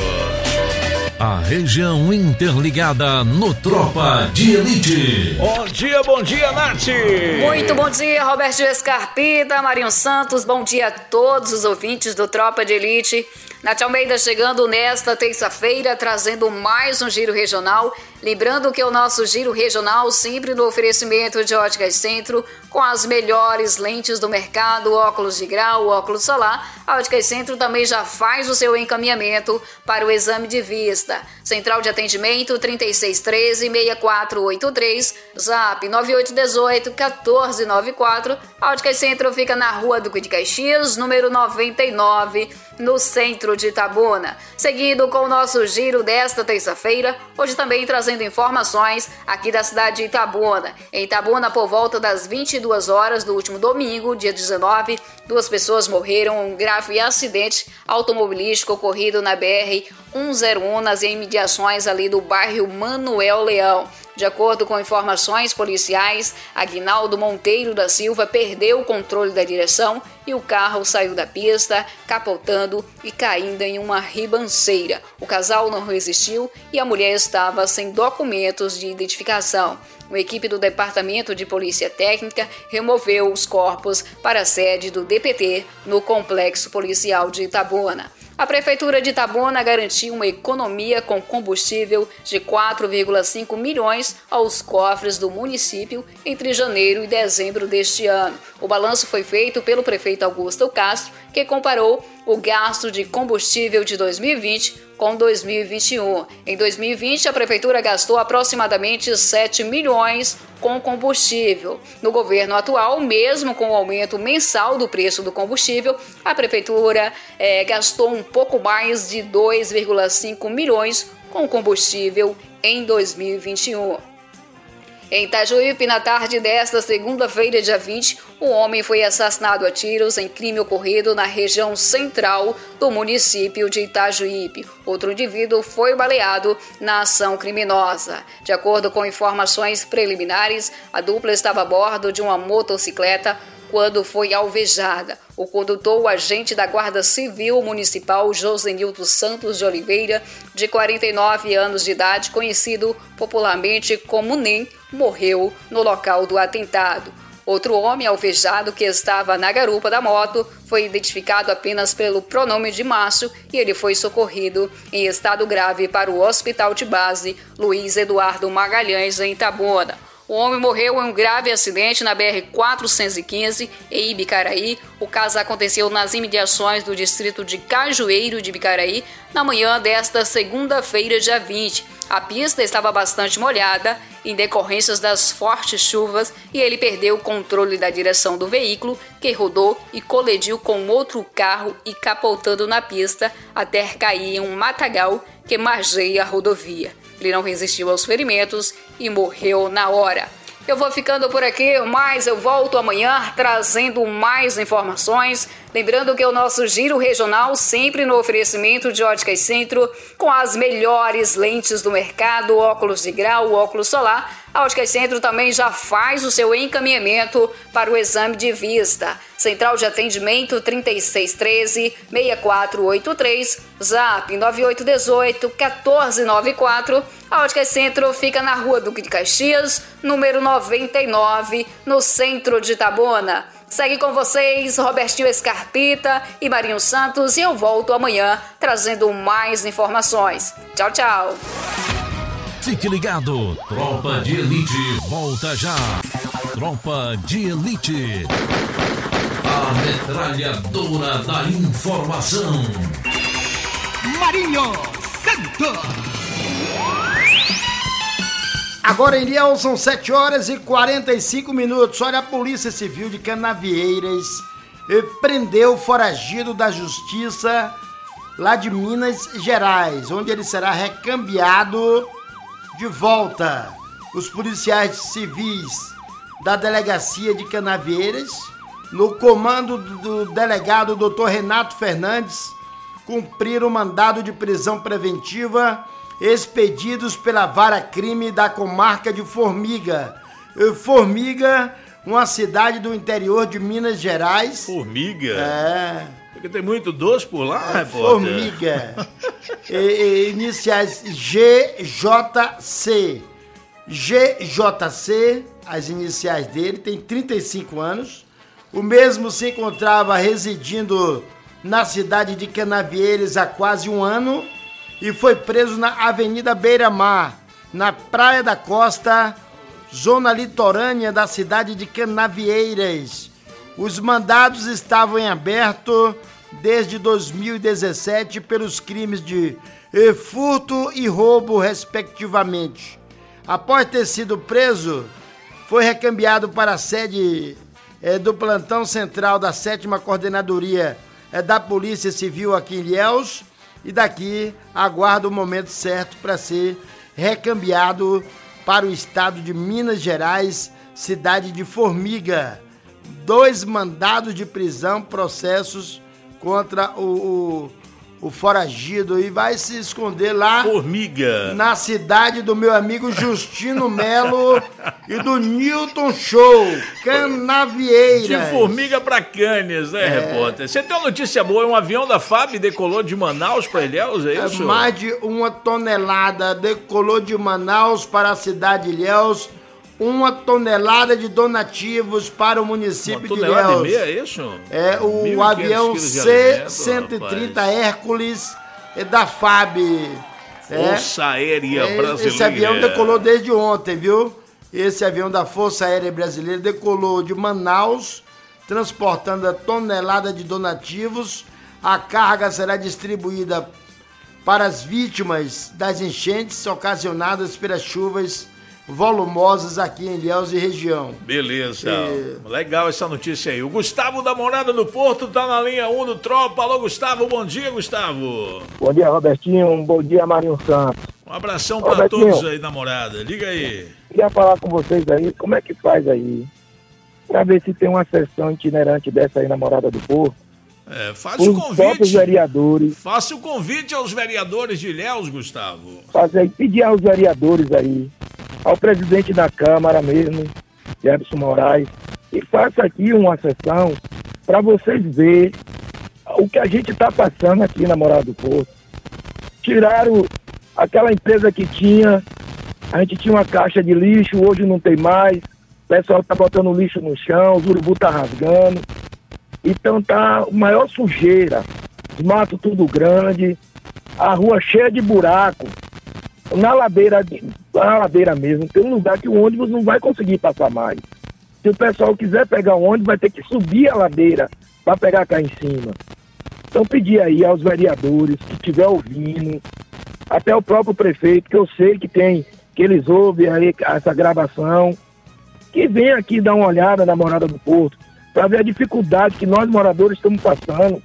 A região interligada no Tropa de Elite. Bom dia, bom dia, Nath. Muito bom dia, Roberto Escarpita, Marinho Santos. Bom dia a todos os ouvintes do Tropa de Elite. Nath Almeida chegando nesta terça-feira, trazendo mais um giro regional. Lembrando que o nosso giro regional sempre no oferecimento de Óticas Centro, com as melhores lentes do mercado, óculos de grau, óculos solar. A Óticas Centro também já faz o seu encaminhamento para o exame de vista. Central de atendimento trinta e seis treze, sessenta e quatro oitenta e três, Zap nove oito um oito, um quatro nove quatro. A Óticas Centro fica na Rua Duque de Caxias, número noventa e nove, no centro de Itabuna. Seguindo com o nosso giro desta terça-feira, hoje também trazendo informações aqui da cidade de Itabuna. Em Itabuna, por volta das vinte e duas horas do último domingo, dia dezenove, duas pessoas morreram em um grave acidente automobilístico ocorrido na B R cento e um nas imediações ali do bairro Manuel Leão. De acordo com informações policiais, Aguinaldo Monteiro da Silva perdeu o controle da direção e o carro saiu da pista, capotando e caindo em uma ribanceira. O casal não resistiu e a mulher estava sem documentos de identificação. Uma equipe do Departamento de Polícia Técnica removeu os corpos para a sede do D P T no Complexo Policial de Itabuna. A Prefeitura de Itabuna garantiu uma economia com combustível de quatro vírgula cinco milhões aos cofres do município entre janeiro e dezembro deste ano. O balanço foi feito pelo prefeito Augusto Castro, que comparou o gasto de combustível de dois mil e vinte com dois mil e vinte e um. Em dois mil e vinte, a Prefeitura gastou aproximadamente sete milhões com combustível. No governo atual, mesmo com o aumento mensal do preço do combustível, a Prefeitura eh, gastou um pouco mais de dois vírgula cinco milhões com combustível em dois mil e vinte e um. Em Itajuípe, na tarde desta segunda-feira, dia vinte, um homem foi assassinado a tiros em crime ocorrido na região central do município de Itajuípe. Outro indivíduo foi baleado na ação criminosa. De acordo com informações preliminares, a dupla estava a bordo de uma motocicleta quando foi alvejada. O condutor, o agente da Guarda Civil Municipal, Josenilton Santos de Oliveira, de quarenta e nove anos de idade, conhecido popularmente como Nem, morreu no local do atentado. Outro homem alvejado que estava na garupa da moto foi identificado apenas pelo pronome de Márcio e ele foi socorrido em estado grave para o Hospital de Base Luiz Eduardo Magalhães, em Itabuna. O homem morreu em um grave acidente na B R quatrocentos e quinze, em Ibicaraí. O caso aconteceu nas imediações do distrito de Cajueiro de Ibicaraí, na manhã desta segunda-feira, dia vinte. A pista estava bastante molhada em decorrência das fortes chuvas e ele perdeu o controle da direção do veículo, que rodou e colidiu com outro carro e capotando na pista até cair em um matagal que margeia a rodovia. Ele não resistiu aos ferimentos e morreu na hora. Eu vou ficando por aqui, mas eu volto amanhã trazendo mais informações. Lembrando que o nosso giro regional sempre no oferecimento de Óticas Centro, com as melhores lentes do mercado, óculos de grau, óculos solar. A Óticas Centro também já faz o seu encaminhamento para o exame de vista. Central de atendimento trinta e seis treze, sessenta e quatro oitenta e três, Zap nove oito um oito, um quatro nove quatro. A Óticas Centro fica na Rua Duque de Caxias, número noventa e nove, no centro de Itabuna. Segue com vocês Robertinho Escarpita e Marinho Santos e eu volto amanhã trazendo mais informações. Tchau, tchau. Fique ligado, Tropa de Elite volta já. Tropa de Elite, a metralhadora da informação. Marinho Santos. Agora em Ilhéus são sete horas e quarenta e cinco minutos. Olha, a Polícia Civil de Canavieiras prendeu o foragido da Justiça lá de Minas Gerais, onde ele será recambiado de volta. Os policiais civis da Delegacia de Canavieiras, no comando do delegado doutor Renato Fernandes, cumpriram mandado de prisão preventiva expedidos pela Vara Crime da comarca de Formiga. Formiga, uma cidade do interior de Minas Gerais. Formiga? É. Porque tem muito doce por lá, é, repórter. Formiga. e, e, iniciais G J C. G J C, as iniciais dele, tem trinta e cinco anos. O mesmo se encontrava residindo na cidade de Canavieiras há quase um ano e foi preso na Avenida Beira-Mar, na Praia da Costa, zona litorânea da cidade de Canavieiras. Os mandados estavam em aberto desde dois mil e dezessete pelos crimes de furto e roubo, respectivamente. Após ter sido preso, foi recambiado para a sede é, do plantão central da sétima Coordenadoria é, da Polícia Civil aqui em Ilhéus, e daqui aguarda o momento certo para ser recambiado para o estado de Minas Gerais, cidade de Formiga. Dois mandados de prisão, processos contra o, o, o foragido, e vai se esconder lá Formiga, na cidade do meu amigo Justino Melo e do Newton Show, Canavieiras. De Formiga para Cânias, né, é. repórter? Você tem uma notícia boa, um avião da F A B decolou de Manaus para Ilhéus, é isso? É, mais de uma tonelada decolou de Manaus para a cidade de Ilhéus, uma tonelada de donativos para o município de Ilhéus. Uma tonelada e meia, é isso? É, o avião C cento e trinta Hércules é da F A B. Força é, Aérea Brasileira. Esse avião decolou desde ontem, viu? Esse avião da Força Aérea Brasileira decolou de Manaus, transportando a tonelada de donativos. A carga será distribuída para as vítimas das enchentes ocasionadas pelas chuvas volumosas aqui em Ilhéus e região. Beleza. E... legal essa notícia aí. O Gustavo da Morada do Porto tá na linha um do Tropa. Alô, Gustavo. Bom dia, Gustavo. Bom dia, Robertinho. Um bom dia, Marinho Santos. Um abração para todos aí na Morada. Liga aí. Queria falar com vocês aí, como é que faz aí, pra ver se tem uma sessão itinerante dessa aí na Morada do Porto. É, faça o convite. Vereadores. Faça o convite aos vereadores de Ilhéus, Gustavo. Fazer, pedir aos vereadores aí, ao presidente da Câmara mesmo, Jefferson Moraes, e faça aqui uma sessão para vocês verem o que a gente está passando aqui na Morada do Porto. Tiraram aquela empresa que tinha, a gente tinha uma caixa de lixo, hoje não tem mais, o pessoal está botando lixo no chão, os urubu tá rasgando, então tá maior sujeira, os matos tudo grande, a rua cheia de buraco, na ladeira, na ladeira mesmo, tem um lugar que o ônibus não vai conseguir passar mais. Se o pessoal quiser pegar o ônibus, vai ter que subir a ladeira para pegar cá em cima. Então pedir aí aos vereadores que estiver ouvindo, até o próprio prefeito, que eu sei que tem, que eles ouvem aí essa gravação, que venha aqui dar uma olhada na Morada do Porto, para ver a dificuldade que nós moradores estamos passando.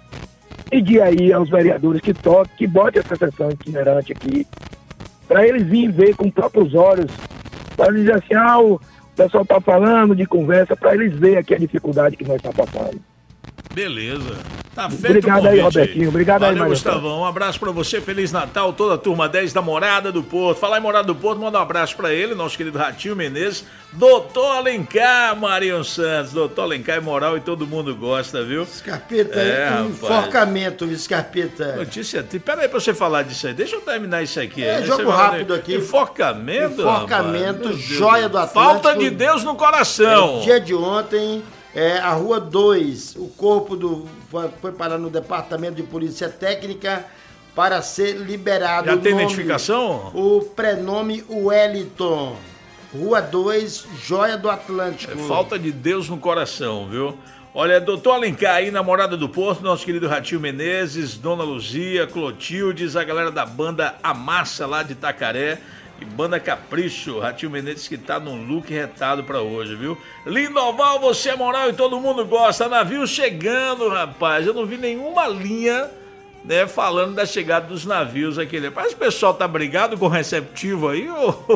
Pedir aí aos vereadores que toquem, que botem essa sessão itinerante aqui, para eles virem ver com os próprios olhos, para dizer assim, ah, o, pessoal está falando de conversa para eles verem aqui a dificuldade que nós estamos passando. Beleza. Tá feito. Obrigado aí, Robertinho. Obrigado Valeu, aí, Maria. Gustavão. Um abraço pra você. Feliz Natal, toda a turma dez da Morada do Porto. Falar em Morada do Porto, manda um abraço pra ele, nosso querido Ratinho Menezes. Doutor Alencar, Marinho Santos. Doutor Alencar é moral e todo mundo gosta, viu? Scarpeta, é, um enforcamento, viu, Scarpeta? Notícia. Pera aí pra você falar disso aí. Deixa eu terminar isso aqui. É, aí. jogo rápido aqui. Enforcamento? Enforcamento, joia do Atlântico. Falta de Deus no coração. É, dia de ontem. É, a Rua dois, o corpo do, foi, foi parar no Departamento de Polícia Técnica para ser liberado. Já tem nome, identificação? O prenome Wellington. Rua dois, Joia do Atlântico. É falta de Deus no coração, viu? Olha, doutor Alencar aí, namorada do Porto, nosso querido Ratinho Menezes, Dona Luzia, Clotildes, a galera da banda Amassa lá de Itacaré. E banda Capricho, Ratinho Menezes que tá num look retado pra hoje, viu? Lindoval, você é moral e todo mundo gosta. Navio chegando, rapaz. Eu não vi nenhuma linha, né, falando da chegada dos navios aqui. Mas o pessoal tá brigado com o receptivo aí.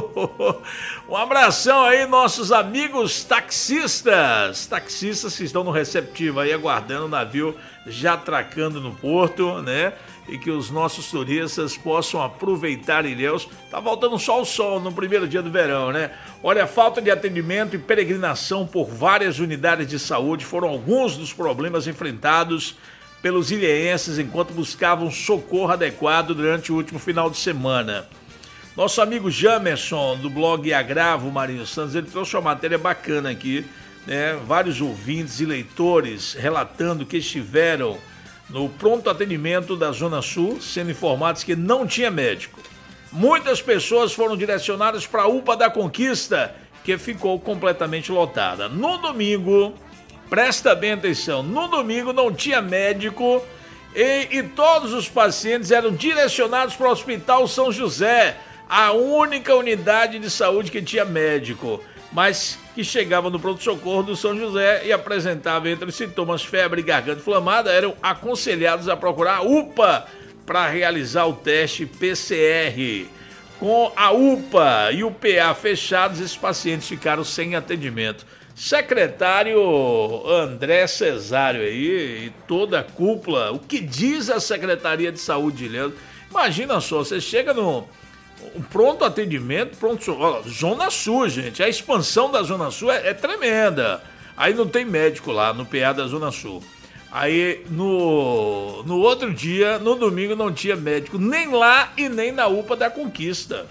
Um abração aí, nossos amigos taxistas. Taxistas que estão no receptivo aí, aguardando o navio já atracando no porto, né? E que os nossos turistas possam aproveitar Ilhéus. Tá voltando só o sol no primeiro dia do verão, né? Olha, falta de atendimento e peregrinação por várias unidades de saúde foram alguns dos problemas enfrentados pelos ilhéenses enquanto buscavam socorro adequado durante o último final de semana. Nosso amigo Jamerson, do blog Agravo Marinho Santos, ele trouxe uma matéria bacana aqui, né? Vários ouvintes e leitores relatando que estiveram no pronto atendimento da Zona Sul, sendo informados que não tinha médico. Muitas pessoas foram direcionadas para a U P A da Conquista, que ficou completamente lotada. No domingo, presta bem atenção, no domingo não tinha médico e, e todos os pacientes eram direcionados para o Hospital São José, a única unidade de saúde que tinha médico, mas que chegava no pronto-socorro do São José e apresentava entre os sintomas febre e garganta inflamada, eram aconselhados a procurar a U P A para realizar o teste P C R. Com a U P A e o P A fechados, esses pacientes ficaram sem atendimento. Secretário André Cesário aí e toda a cúpula, o que diz a Secretaria de Saúde de Ilhéus? Imagina só, você chega no... Um pronto atendimento, pronto, ó, Zona Sul, gente. A expansão da Zona Sul é, é tremenda. Aí não tem médico lá no P A da Zona Sul. Aí no, no outro dia, no domingo, não tinha médico nem lá e nem na U P A da Conquista.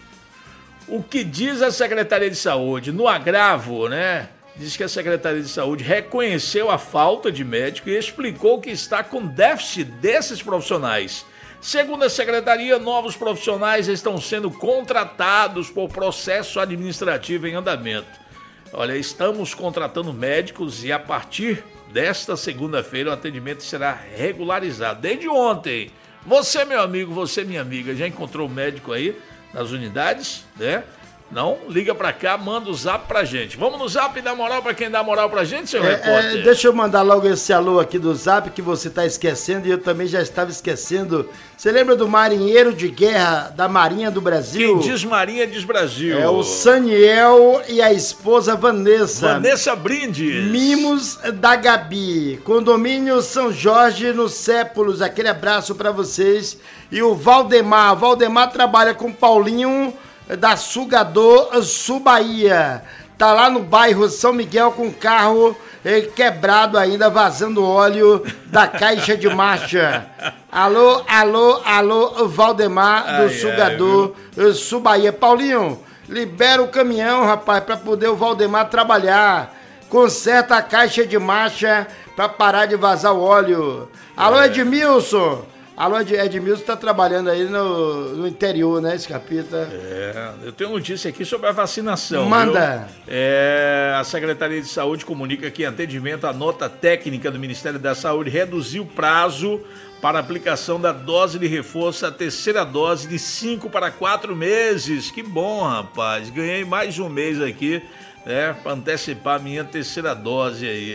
O que diz a Secretaria de Saúde? No agravo, né? Diz que a Secretaria de Saúde reconheceu a falta de médico e explicou que está com déficit desses profissionais. Segundo a Secretaria, novos profissionais estão sendo contratados por processo administrativo em andamento. Olha, estamos contratando médicos e a partir desta segunda-feira o atendimento será regularizado. Desde ontem, você, meu amigo, você, minha amiga, já encontrou médico aí nas unidades, né? Não? Liga pra cá, manda o zap pra gente. Vamos no zap e dar moral pra quem dá moral pra gente, seu é, repórter? É, deixa eu mandar logo esse alô aqui do zap que você tá esquecendo e eu também já estava esquecendo. Você lembra do marinheiro de guerra da Marinha do Brasil? Quem diz Marinha diz Brasil. É o Saniel e a esposa Vanessa. Vanessa Brindes. Mimos da Gabi. Condomínio São Jorge no Sépulos. Aquele abraço pra vocês. E o Valdemar. Valdemar trabalha com Paulinho da Sugador Sul Bahia. Tá lá no bairro São Miguel com o carro eh, quebrado ainda, vazando óleo da caixa de marcha. Alô, alô, alô, Valdemar do ai, Sugador ai, Sul Bahia. Paulinho, libera o caminhão, rapaz, pra poder o Valdemar trabalhar. Conserta a caixa de marcha pra parar de vazar o óleo. Alô, é. Edmilson. Alô, Edmilson tá trabalhando aí no, no interior, né, Scarpeta? É, eu tenho notícia aqui sobre a vacinação. Manda! Viu? É, a Secretaria de Saúde comunica que em atendimento à nota técnica do Ministério da Saúde reduziu o prazo para aplicação da dose de reforço, a terceira dose de cinco para quatro meses. Que bom, rapaz. Ganhei mais um mês aqui, né, para antecipar a minha terceira dose aí.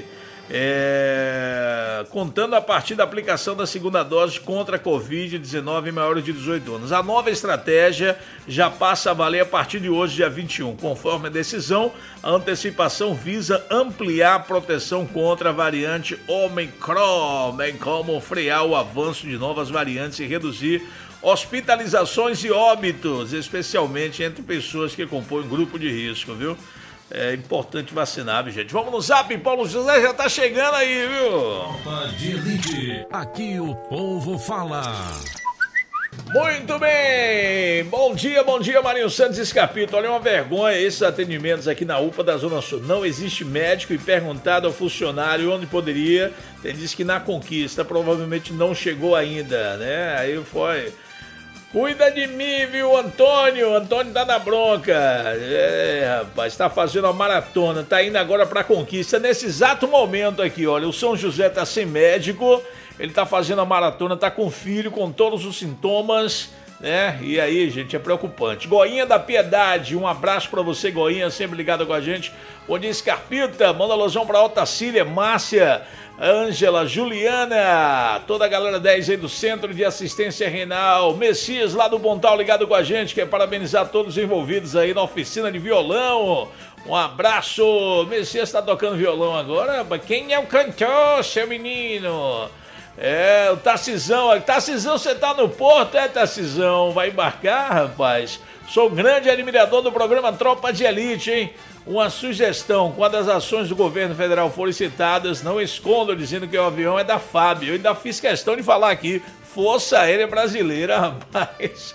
É, contando a partir da aplicação da segunda dose contra a covid dezenove em maiores de dezoito anos. A nova estratégia já passa a valer a partir de hoje, dia vinte e um. Conforme a decisão, a antecipação visa ampliar a proteção contra a variante Omicron, bem como frear o avanço de novas variantes e reduzir hospitalizações e óbitos, especialmente entre pessoas que compõem grupo de risco, viu? É importante vacinar, viu, gente? Vamos no zap, Paulo José já tá chegando aí, viu? Tropa de Elite, aqui o povo fala. Muito bem! Bom dia, bom dia, Marinho Santos Escapito. Olha, uma vergonha esses atendimentos aqui na U P A da Zona Sul. Não existe médico e perguntado ao funcionário onde poderia. Ele disse que na Conquista provavelmente não chegou ainda, né? Aí foi... Cuida de mim, viu, Antônio? Antônio tá na bronca. É, rapaz, tá fazendo a maratona, tá indo agora pra Conquista. Nesse exato momento aqui, olha, o São José tá sem médico, ele tá fazendo a maratona, tá com filho, com todos os sintomas, né? E aí, gente, é preocupante. Goinha da Piedade, um abraço pra você, Goinha, sempre ligada com a gente. Bom dia, Escarpita, manda alusão pra Otacília, Márcia, Ângela, Juliana, toda a galera dez aí do Centro de Assistência Renal, Messias lá do Pontal ligado com a gente, quer parabenizar todos os envolvidos aí na oficina de violão. Um abraço, Messias tá tocando violão agora, quem é o cantor, seu menino? É, o Tarcisão, Tarcisão, você tá no porto, é, Tarcisão? Vai embarcar, rapaz? Sou grande admirador do programa Tropa de Elite, hein? Uma sugestão, quando as ações do governo federal forem citadas, não escondo dizendo que o avião é da F A B. Eu ainda fiz questão de falar aqui, Força Aérea Brasileira, rapaz.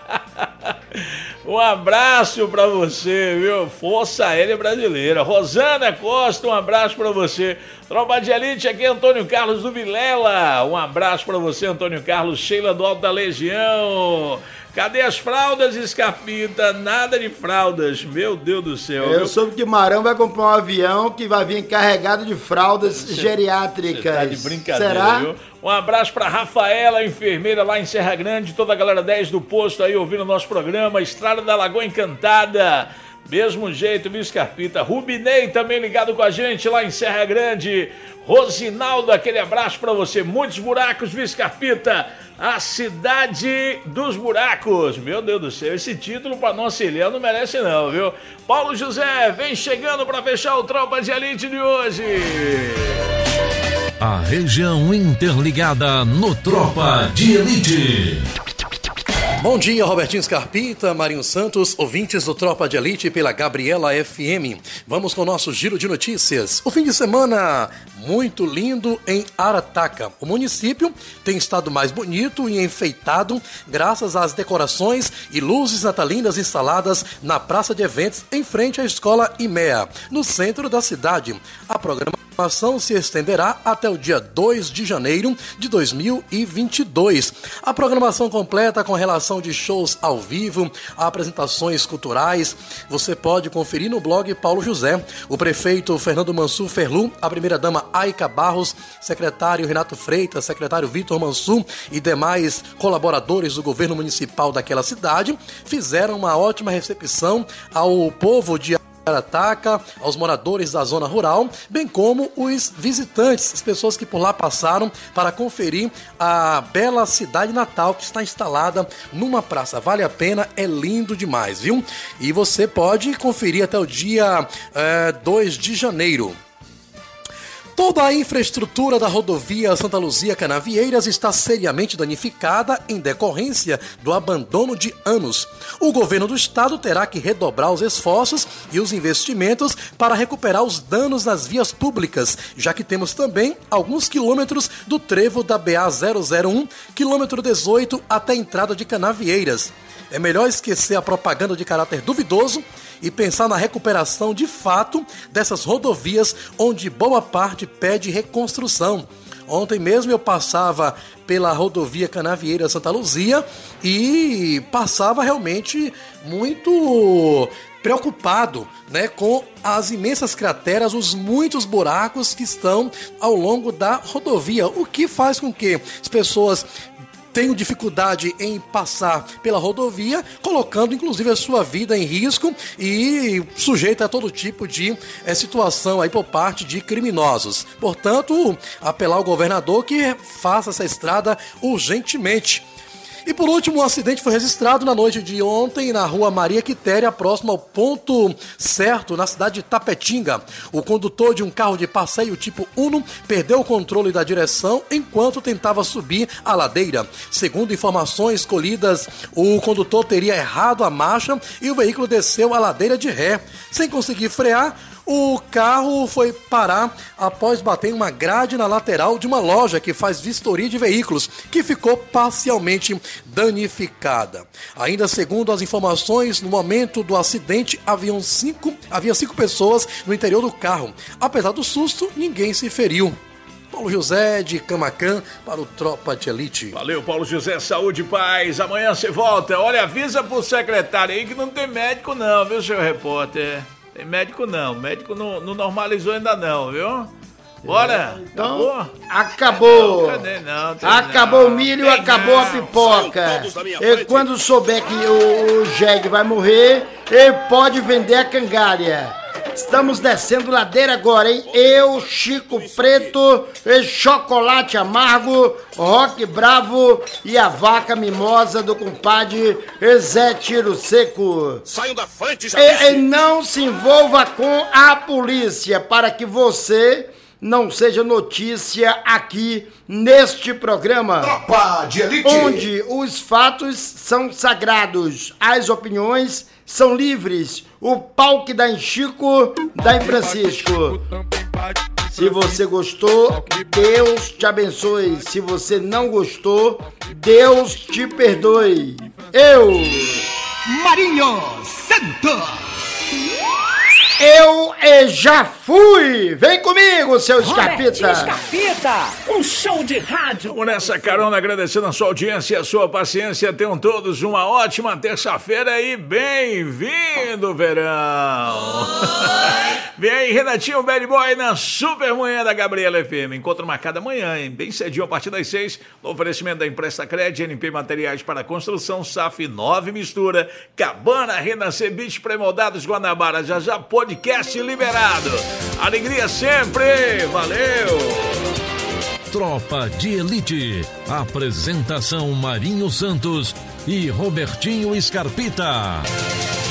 Um abraço pra você, viu? Força Aérea Brasileira. Rosana Costa, um abraço pra você. Tropa de Elite, aqui é Antônio Carlos do Vilela. Um abraço pra você, Antônio Carlos. Sheila do Alto da Legião. Cadê as fraldas, Escarpita? Nada de fraldas, meu Deus do céu. Eu viu? soube que Marão vai comprar um avião que vai vir carregado de fraldas cê, geriátricas. Cê tá de brincadeira, será? Viu? Um abraço pra Rafaela, enfermeira lá em Serra Grande, toda a galera dez do posto aí ouvindo o nosso programa, Estrada da Lagoa Encantada. Mesmo jeito, viu, Escarpita? Rubinei também ligado com a gente lá em Serra Grande. Rosinaldo, aquele abraço pra você. Muitos buracos, viu, Escarpita? A cidade dos buracos. Meu Deus do céu, esse título pra nossa ilha não merece não, viu? Paulo José, vem chegando pra fechar o Tropa de Elite de hoje. A região interligada no Tropa de Elite. Bom dia, Robertinho Scarpita, Marinho Santos, ouvintes do Tropa de Elite pela Gabriela F M. Vamos com o nosso giro de notícias. O fim de semana muito lindo em Arataca. O município tem estado mais bonito e enfeitado graças às decorações e luzes natalinas instaladas na praça de eventos em frente à escola I M E A, no centro da cidade. A programação se estenderá até o dia dois de janeiro de dois mil e vinte e dois. A programação completa com relação de shows ao vivo, apresentações culturais, você pode conferir no blog Paulo José. O prefeito Fernando Mansur Ferlu, a primeira-dama Aica Barros, secretário Renato Freitas, secretário Vitor Mansur e demais colaboradores do governo municipal daquela cidade fizeram uma ótima recepção ao povo de Arataca, aos moradores da zona rural, bem como os visitantes, as pessoas que por lá passaram para conferir a bela cidade natal que está instalada numa praça. Vale a pena, é lindo demais, viu? E você pode conferir até o dia é, dois de janeiro. Toda a infraestrutura da rodovia Santa Luzia Canavieiras está seriamente danificada em decorrência do abandono de anos. O governo do estado terá que redobrar os esforços e os investimentos para recuperar os danos nas vias públicas, já que temos também alguns quilômetros do trevo da B A zero zero um, quilômetro dezoito, até a entrada de Canavieiras. É melhor esquecer a propaganda de caráter duvidoso e pensar na recuperação de fato dessas rodovias onde boa parte pede reconstrução. Ontem mesmo eu passava pela rodovia Canavieira Santa Luzia e passava realmente muito preocupado, né, com as imensas crateras, os muitos buracos que estão ao longo da rodovia, o que faz com que as pessoas tenham dificuldade em passar pela rodovia, colocando inclusive a sua vida em risco e sujeita a todo tipo de é, situação aí por parte de criminosos. Portanto, apelar ao governador que faça essa estrada urgentemente. E por último, um acidente foi registrado na noite de ontem na rua Maria Quitéria, próximo ao ponto certo, na cidade de Tapetinga. O condutor de um carro de passeio tipo Uno perdeu o controle da direção enquanto tentava subir a ladeira. Segundo informações colhidas, o condutor teria errado a marcha e o veículo desceu a ladeira de ré. Sem conseguir frear, o carro foi parar após bater em uma grade na lateral de uma loja que faz vistoria de veículos, que ficou parcialmente danificada. Ainda segundo as informações, no momento do acidente haviam cinco, havia cinco pessoas no interior do carro. Apesar do susto, ninguém se feriu. Paulo José de Camacan para o Tropa de Elite. Valeu, Paulo José, saúde e paz. Amanhã você volta. Olha, avisa pro secretário aí que não tem médico não, viu, seu repórter? Tem médico não, médico não, não normalizou ainda não, viu? Bora! Então, acabou! Não, cadê não? Tem acabou não. o milho, Tem acabou não. a pipoca. E quando souber que o, o Jeg vai morrer, ele pode vender a cangalha. Estamos descendo ladeira agora, hein? Eu, Chico Preto, e Chocolate Amargo, Rock Bravo e a vaca mimosa do compadre Zé Tiro Seco. Saiam da frente, já e, e não se envolva com a polícia para que você não seja notícia aqui neste programa. Tropa de Elite. Onde os fatos são sagrados, as opiniões são livres. O pau que dá em Chico, dá em Francisco. Se você gostou, Deus te abençoe. Se você não gostou, Deus te perdoe. Eu, Marinho Santos. Eu e já fui! Vem comigo, seu Escarpita! Escarpita, um show de rádio! Vamos nessa carona, agradecendo a sua audiência e a sua paciência. Tenham todos uma ótima terça-feira e bem-vindo, verão! Vem aí, Renatinho Bad Boy na Super Manhã da Gabriela F M. Encontro marcado amanhã, hein? Bem cedinho, a partir das seis. No oferecimento da Empresta Cred, N P Materiais para Construção, S A F nove Mistura, Cabana, Renascer Beach, Premoldados, Guanabara. Já já podcast liberado. Alegria sempre. Valeu. Tropa de Elite. Apresentação Marinho Santos e Robertinho Escarpita.